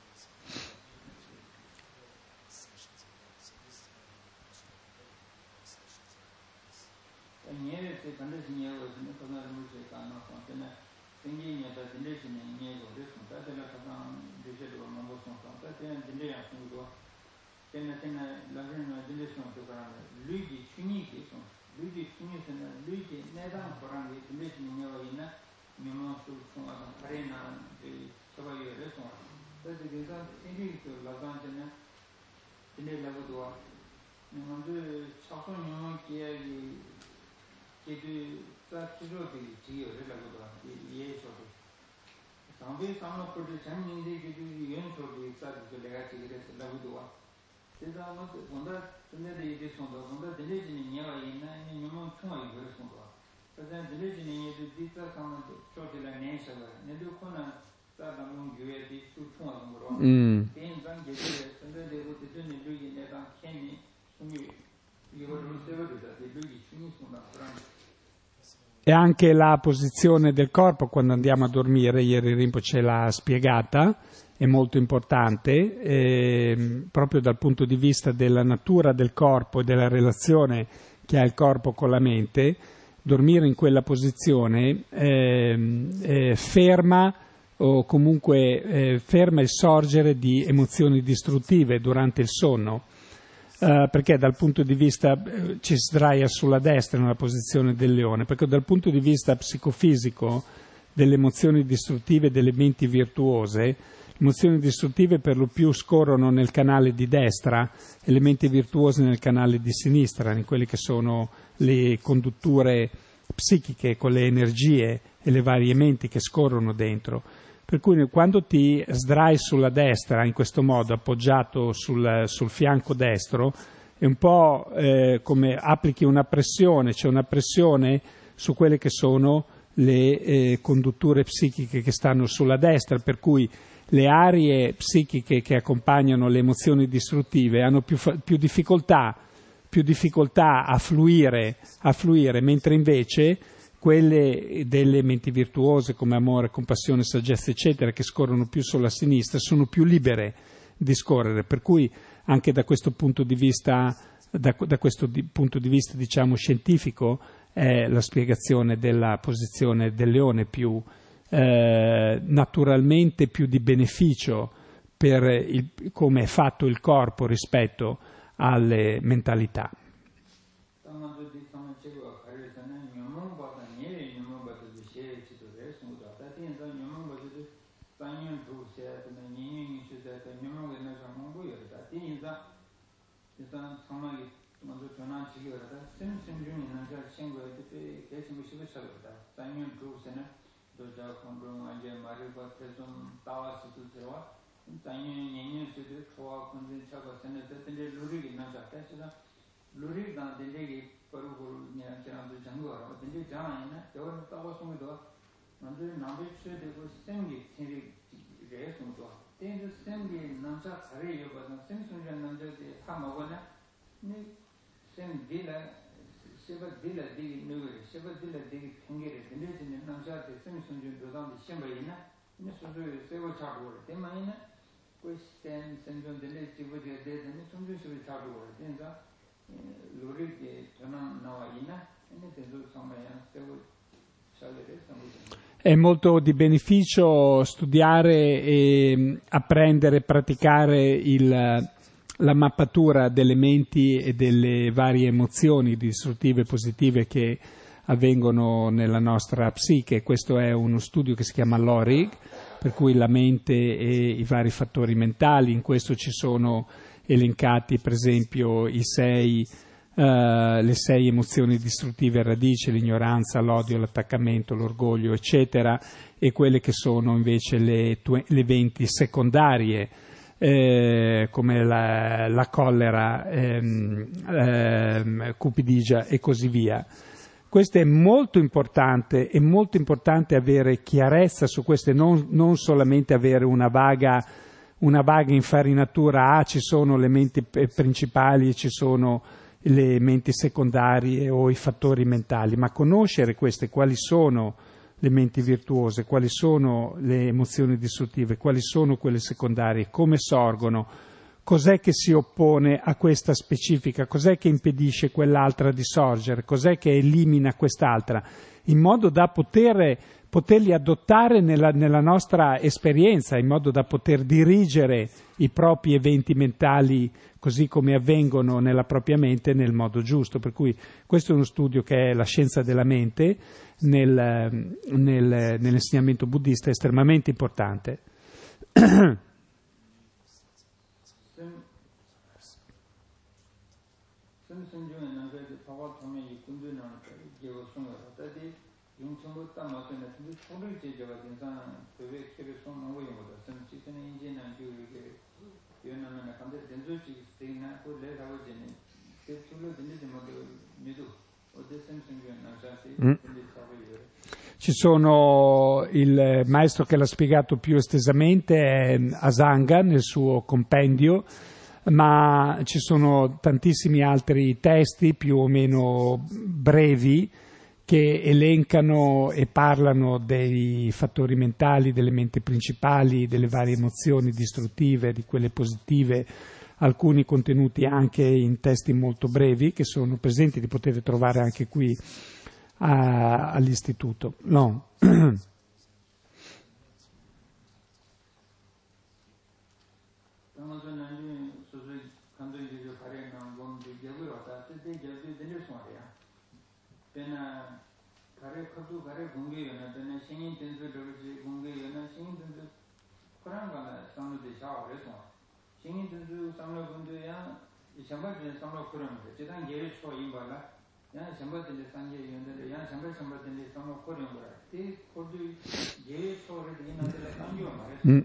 Mm. E anche la posizione del corpo quando andiamo a dormire, ieri Rinpoche l'ha spiegata, è molto importante, eh, proprio dal punto di vista della natura del corpo e della relazione che ha il corpo con la mente. Dormire in quella posizione eh, eh, ferma o comunque eh, ferma il sorgere di emozioni distruttive durante il sonno. Uh, perché dal punto di vista uh, ci sdraia sulla destra nella posizione del leone, perché dal punto di vista psicofisico delle emozioni distruttive, delle menti virtuose, le emozioni distruttive per lo più scorrono nel canale di destra e le menti virtuose nel canale di sinistra, in quelle che sono le condutture psichiche con le energie e le varie menti che scorrono dentro. Per cui quando ti sdrai sulla destra, in questo modo, appoggiato sul, sul fianco destro, è un po' eh, come applichi una pressione, c'è una pressione su quelle che sono le eh, condutture psichiche che stanno sulla destra, per cui le aree psichiche che accompagnano le emozioni distruttive hanno più, più difficoltà, più difficoltà a fluire, a fluire, mentre invece quelle delle menti virtuose come amore, compassione, saggezza eccetera che scorrono più sulla sinistra sono più libere di scorrere, per cui anche da questo punto di vista da, da questo di, punto di vista diciamo scientifico è la spiegazione della posizione del leone più eh, naturalmente più di beneficio per il, come è fatto il corpo rispetto alle mentalità. tanyi nyenye sede chowa kunde chaba sene tende luri gi na jata sida luri da dende gi paru paru nya chana do jango ro dende jana ina jawar tawa sumi do mandu nambe sede go sengi tiri ge sum do dende sengi namja sare yo ba sen sun jan namja de tama wana ni sen dila seba dila di nuwe seba dila di khengere dende dende namja de sen sun jan do da shemba ina ni so do seba chabu de ma ina question syndrome delle tipo di delle sono giusto il capo senza lori che sono nawaina e ne tengo insomma ya devo salire è molto di beneficio studiare e apprendere, praticare il, la mappatura delle menti e delle varie emozioni distruttive e positive che avvengono nella nostra psiche. Questo è uno studio che si chiama LORIG, per cui la mente e i vari fattori mentali. In questo ci sono elencati per esempio i sei, uh, le sei emozioni distruttive a radice, l'ignoranza, l'odio, l'attaccamento, l'orgoglio, eccetera, e quelle che sono invece le, le venti secondarie, eh, come la, la collera, ehm, ehm, cupidigia e così via. Questo è molto importante, è molto importante avere chiarezza su questo, non, non solamente avere una vaga, una vaga infarinatura, ah ci sono le menti principali e ci sono le menti secondarie o i fattori mentali, ma conoscere queste, quali sono le menti virtuose, quali sono le emozioni distruttive, quali sono quelle secondarie, come sorgono, cos'è che si oppone a questa specifica, cos'è che impedisce quell'altra di sorgere, cos'è che elimina quest'altra, in modo da poter, poterli adottare nella, nella nostra esperienza, in modo da poter dirigere i propri eventi mentali così come avvengono nella propria mente nel modo giusto. Per cui questo è uno studio che è la scienza della mente nel, nel, nell'insegnamento buddista, è estremamente importante. Mm. Ci sono, il maestro che l'ha spiegato più estesamente è Asanga nel suo compendio, ma ci sono tantissimi altri testi più o meno brevi che elencano e parlano dei fattori mentali, delle menti principali, delle varie emozioni distruttive, di quelle positive, alcuni contenuti anche in testi molto brevi che sono presenti, li potete trovare anche qui a, all'istituto. No. Mm.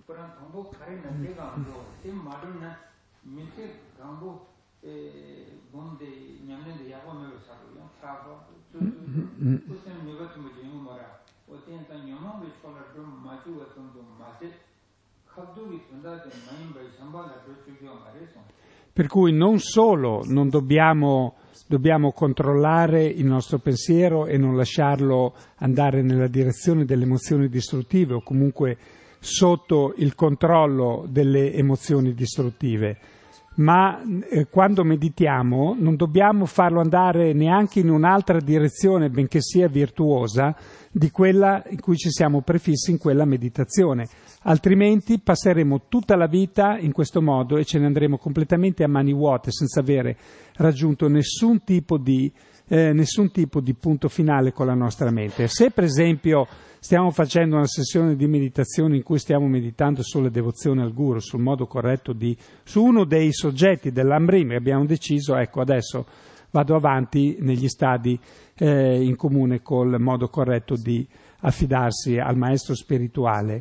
Per cui non solo non dobbiamo, dobbiamo controllare il nostro pensiero e non lasciarlo andare nella direzione delle emozioni distruttive o comunque sotto il controllo delle emozioni distruttive, ma eh, quando meditiamo non dobbiamo farlo andare neanche in un'altra direzione, benché sia virtuosa, di quella in cui ci siamo prefissi in quella meditazione. Altrimenti passeremo tutta la vita in questo modo e ce ne andremo completamente a mani vuote senza avere raggiunto nessun tipo di, eh, nessun tipo di punto finale con la nostra mente. Se per esempio stiamo facendo una sessione di meditazione in cui stiamo meditando sulle devozioni al guru, sul modo corretto di, su uno dei soggetti dell'Amrim, e abbiamo deciso, ecco adesso vado avanti negli stadi eh, in comune col modo corretto di affidarsi al maestro spirituale.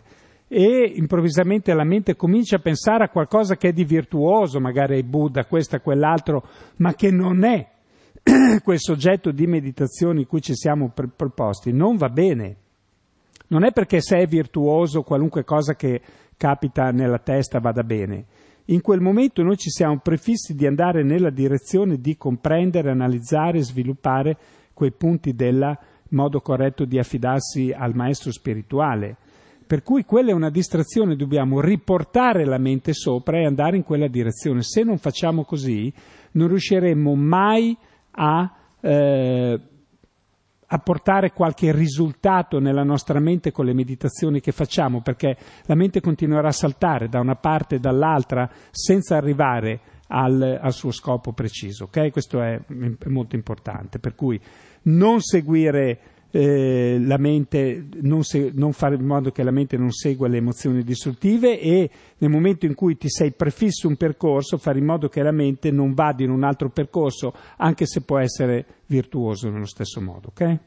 e improvvisamente la mente comincia a pensare a qualcosa che è di virtuoso, magari ai Buddha, questo e quell'altro, ma che non è quel soggetto di meditazione in cui ci siamo pre- proposti, non va bene. Non è perché sei virtuoso qualunque cosa che capita nella testa vada bene. In quel momento noi ci siamo prefissi di andare nella direzione di comprendere, analizzare, sviluppare quei punti del modo corretto di affidarsi al maestro spirituale. Per cui quella è una distrazione, dobbiamo riportare la mente sopra e andare in quella direzione. Se non facciamo così, non riusciremo mai a, eh, a portare qualche risultato nella nostra mente con le meditazioni che facciamo, perché la mente continuerà a saltare da una parte e dall'altra senza arrivare al, al suo scopo preciso. Okay? Questo è, è molto importante. Per cui non seguire eh, la mente, non, se, non fare in modo che la mente non segua le emozioni distruttive, e nel momento in cui ti sei prefisso un percorso, fare in modo che la mente non vada in un altro percorso, anche se può essere virtuoso nello stesso modo, ok?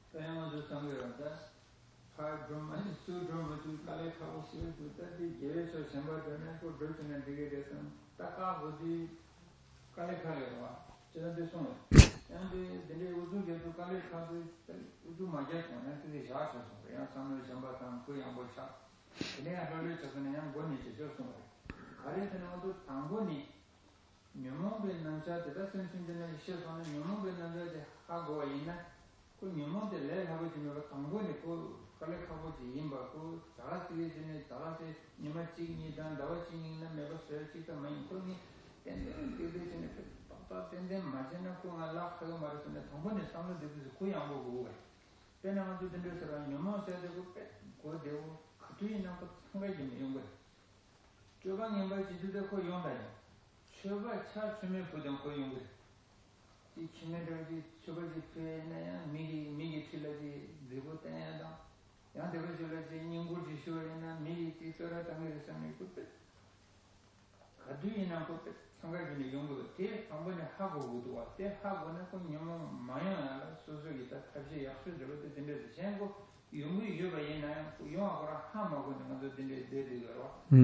Mm.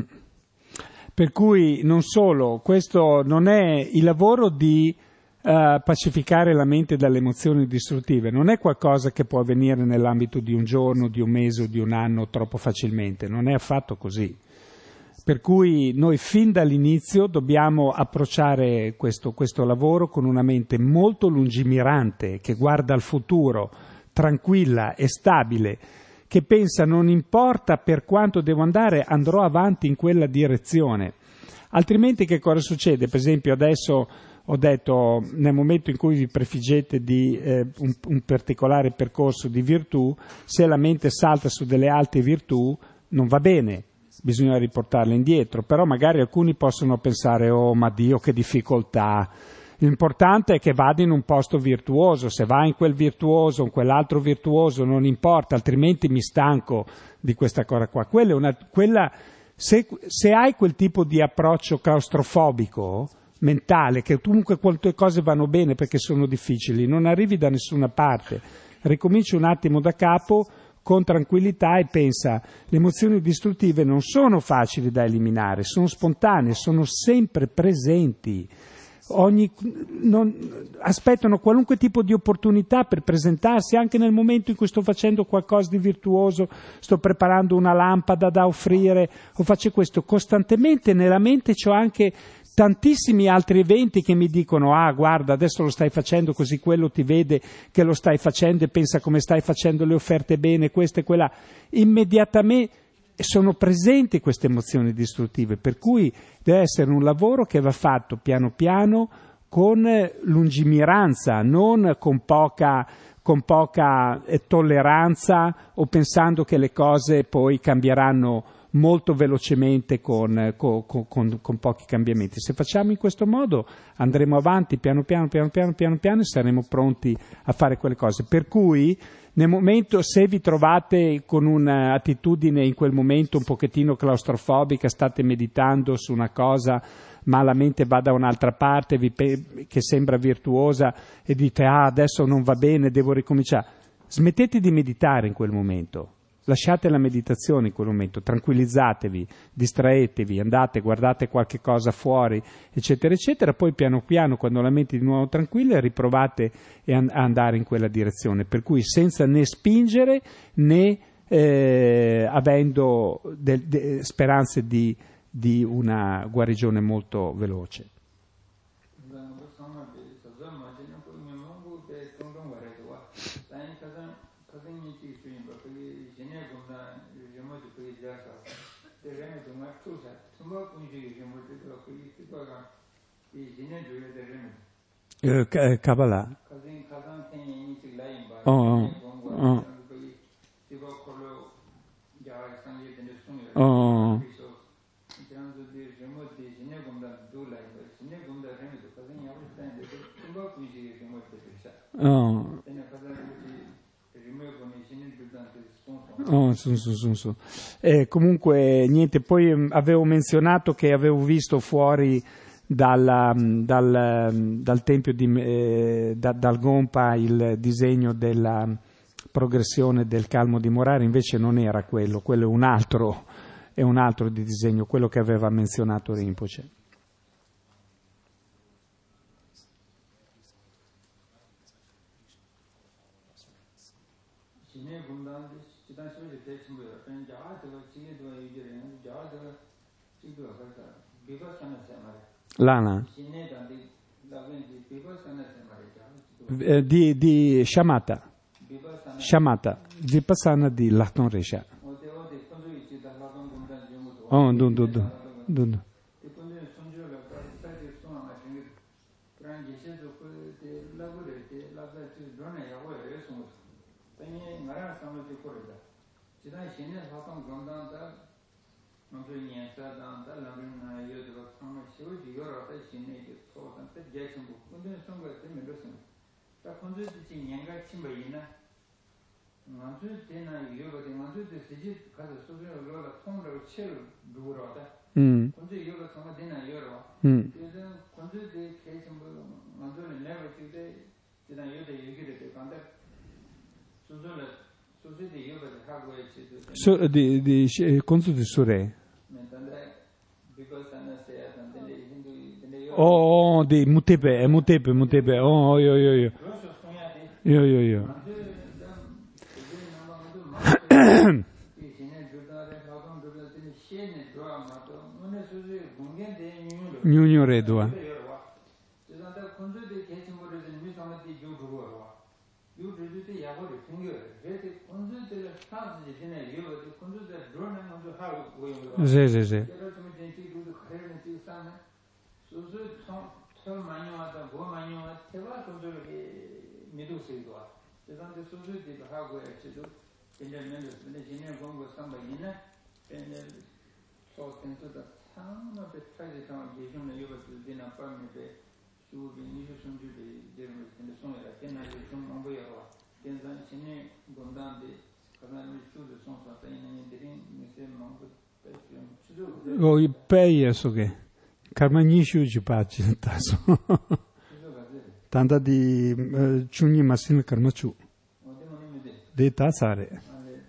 Per cui non solo, questo non è il lavoro di uh, pacificare la mente dalle emozioni distruttive, non è qualcosa che può avvenire nell'ambito di un giorno, di un mese o di un anno troppo facilmente, non è affatto così. Per cui noi fin dall'inizio dobbiamo approcciare questo, questo lavoro con una mente molto lungimirante, che guarda al futuro, tranquilla e stabile, che pensa non importa per quanto devo andare, andrò avanti in quella direzione. Altrimenti che cosa succede? Per esempio adesso ho detto, nel momento in cui vi prefiggete di eh, un, un particolare percorso di virtù, se la mente salta su delle alte virtù non va bene, bisogna riportarla indietro, però magari alcuni possono pensare, oh ma Dio che difficoltà. L'importante è che vada in un posto virtuoso, se va in quel virtuoso, in quell'altro virtuoso, non importa, altrimenti mi stanco di questa cosa qua. Quella è una, quella, se, se hai quel tipo di approccio claustrofobico, mentale, che comunque quante cose vanno bene perché sono difficili, non arrivi da nessuna parte. Ricominci un attimo da capo, con tranquillità, e pensa, le emozioni distruttive non sono facili da eliminare, sono spontanee, sono sempre presenti. Ogni, non, aspettano qualunque tipo di opportunità per presentarsi, anche nel momento in cui sto facendo qualcosa di virtuoso, sto preparando una lampada da offrire o faccio questo, costantemente nella mente c'ho anche tantissimi altri eventi che mi dicono, ah guarda adesso lo stai facendo così, quello ti vede che lo stai facendo e pensa come stai facendo le offerte bene, questa e quella, immediatamente sono presenti queste emozioni distruttive, per cui deve essere un lavoro che va fatto piano piano con lungimiranza, non con poca, con poca eh, tolleranza o pensando che le cose poi cambieranno molto velocemente con, con, con, con pochi cambiamenti. Se facciamo in questo modo andremo avanti piano piano, piano piano, piano piano e saremo pronti a fare quelle cose. Per cui nel momento, se vi trovate con un'attitudine in quel momento un pochettino claustrofobica, state meditando su una cosa ma la mente va da un'altra parte, vi pe- che sembra virtuosa e dite ah adesso non va bene, devo ricominciare, smettete di meditare in quel momento. lasciate la meditazione in quel momento, tranquillizzatevi, distraetevi, andate, guardate qualche cosa fuori, eccetera, eccetera, poi piano piano, quando la mente è di nuovo tranquilla, riprovate a andare in quella direzione, per cui senza né spingere né eh, avendo de, de, speranze di, di una guarigione molto veloce. Uh, Kabbalah. Oh, oh, oh. Oh. Oh. Oh, su, su, su, su. Eh, comunque niente, poi eh, avevo menzionato che avevo visto fuori dal, dal, dal tempio di eh, da, dal Gompa il disegno della progressione del calmo dimorare, invece non era quello, quello è un altro, è un altro di disegno, quello che aveva menzionato Rinpoche. Lana eh, di, di Shamatha Shamatha Vipassana di Lakhton Resha. Oh, dun, dun, dun, dun. Mm. Mm. So, di, di, Konzu di Sure. Oh, di Mutepe, Mutepe, Mutepe. Oh, io, io, io. Io, io, io. Gnugno Redua. Sì, sì, sì. Oh, i pei adesso che Karmanishu ci pace taso. Tanta di Chunyi Masin Karmachu. De tasare.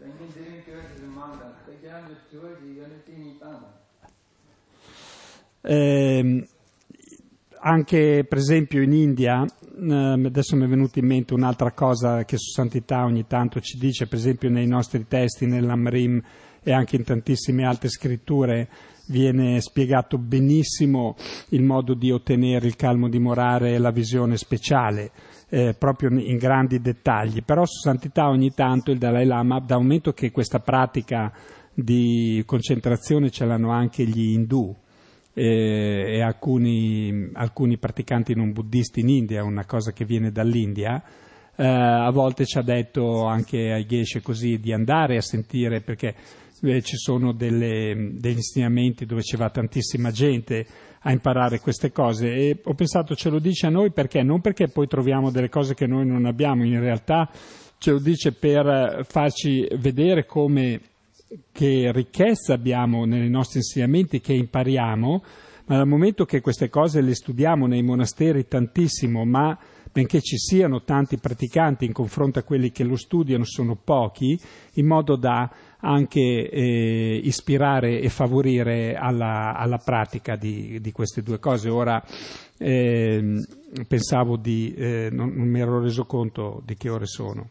Eh, anche per esempio in India, eh, adesso mi è venuta in mente un'altra cosa che su Santità ogni tanto ci dice, per esempio nei nostri testi, nell'Amrim e anche in tantissime altre scritture viene spiegato benissimo il modo di ottenere il calmo dimorare e la visione speciale, eh, proprio in grandi dettagli. Però su Santità ogni tanto il Dalai Lama, da un momento che questa pratica di concentrazione ce l'hanno anche gli indù, eh, e alcuni, alcuni praticanti non buddisti in India, una cosa che viene dall'India, eh, a volte ci ha detto anche ai geshe così di andare a sentire, perché eh, ci sono delle, degli insegnamenti dove ci va tantissima gente a imparare queste cose, e ho pensato ce lo dice a noi perché? Non perché poi troviamo delle cose che noi non abbiamo, in realtà ce lo dice per farci vedere come che ricchezza abbiamo nei nostri insegnamenti, che impariamo, ma dal momento che queste cose le studiamo nei monasteri tantissimo, ma benché ci siano tanti praticanti in confronto a quelli che lo studiano sono pochi, in modo da anche eh, ispirare e favorire alla, alla pratica di, di queste due cose. Ora eh, pensavo di, eh, non, non mi ero reso conto di che ore sono.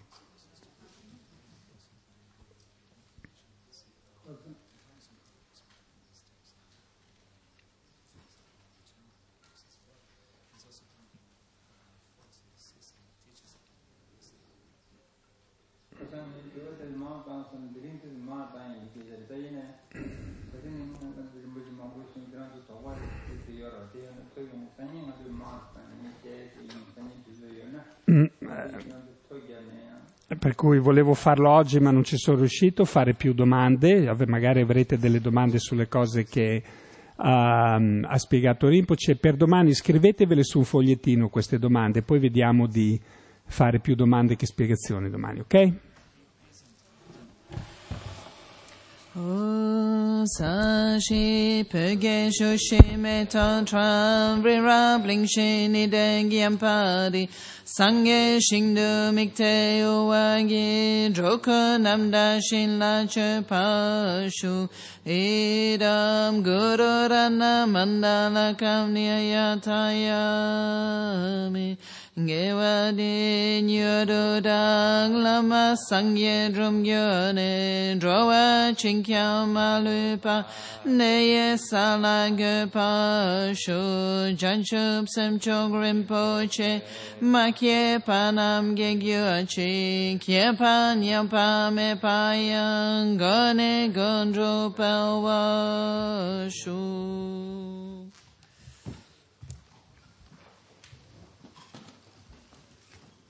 Per cui volevo farlo oggi ma non ci sono riuscito, fare più domande, magari avrete delle domande sulle cose che uh, ha spiegato Rinpoche. Per domani scrivetevele su un fogliettino queste domande, poi vediamo di fare più domande che spiegazioni domani, ok? O sashi pege shoshi meta tram rira bling shini dengyam padi sangye shingdu mikte uwagi droka namda shin la che pashu idam guru rana mandala kamniya yatayami Gewadi nyodo dang lama sangye drum yone drowa chinkya malupa neye salage pasho janchup semchog rinpoche makye panam gegyo chi kyepan yampa me payang gone gondro pelwa shu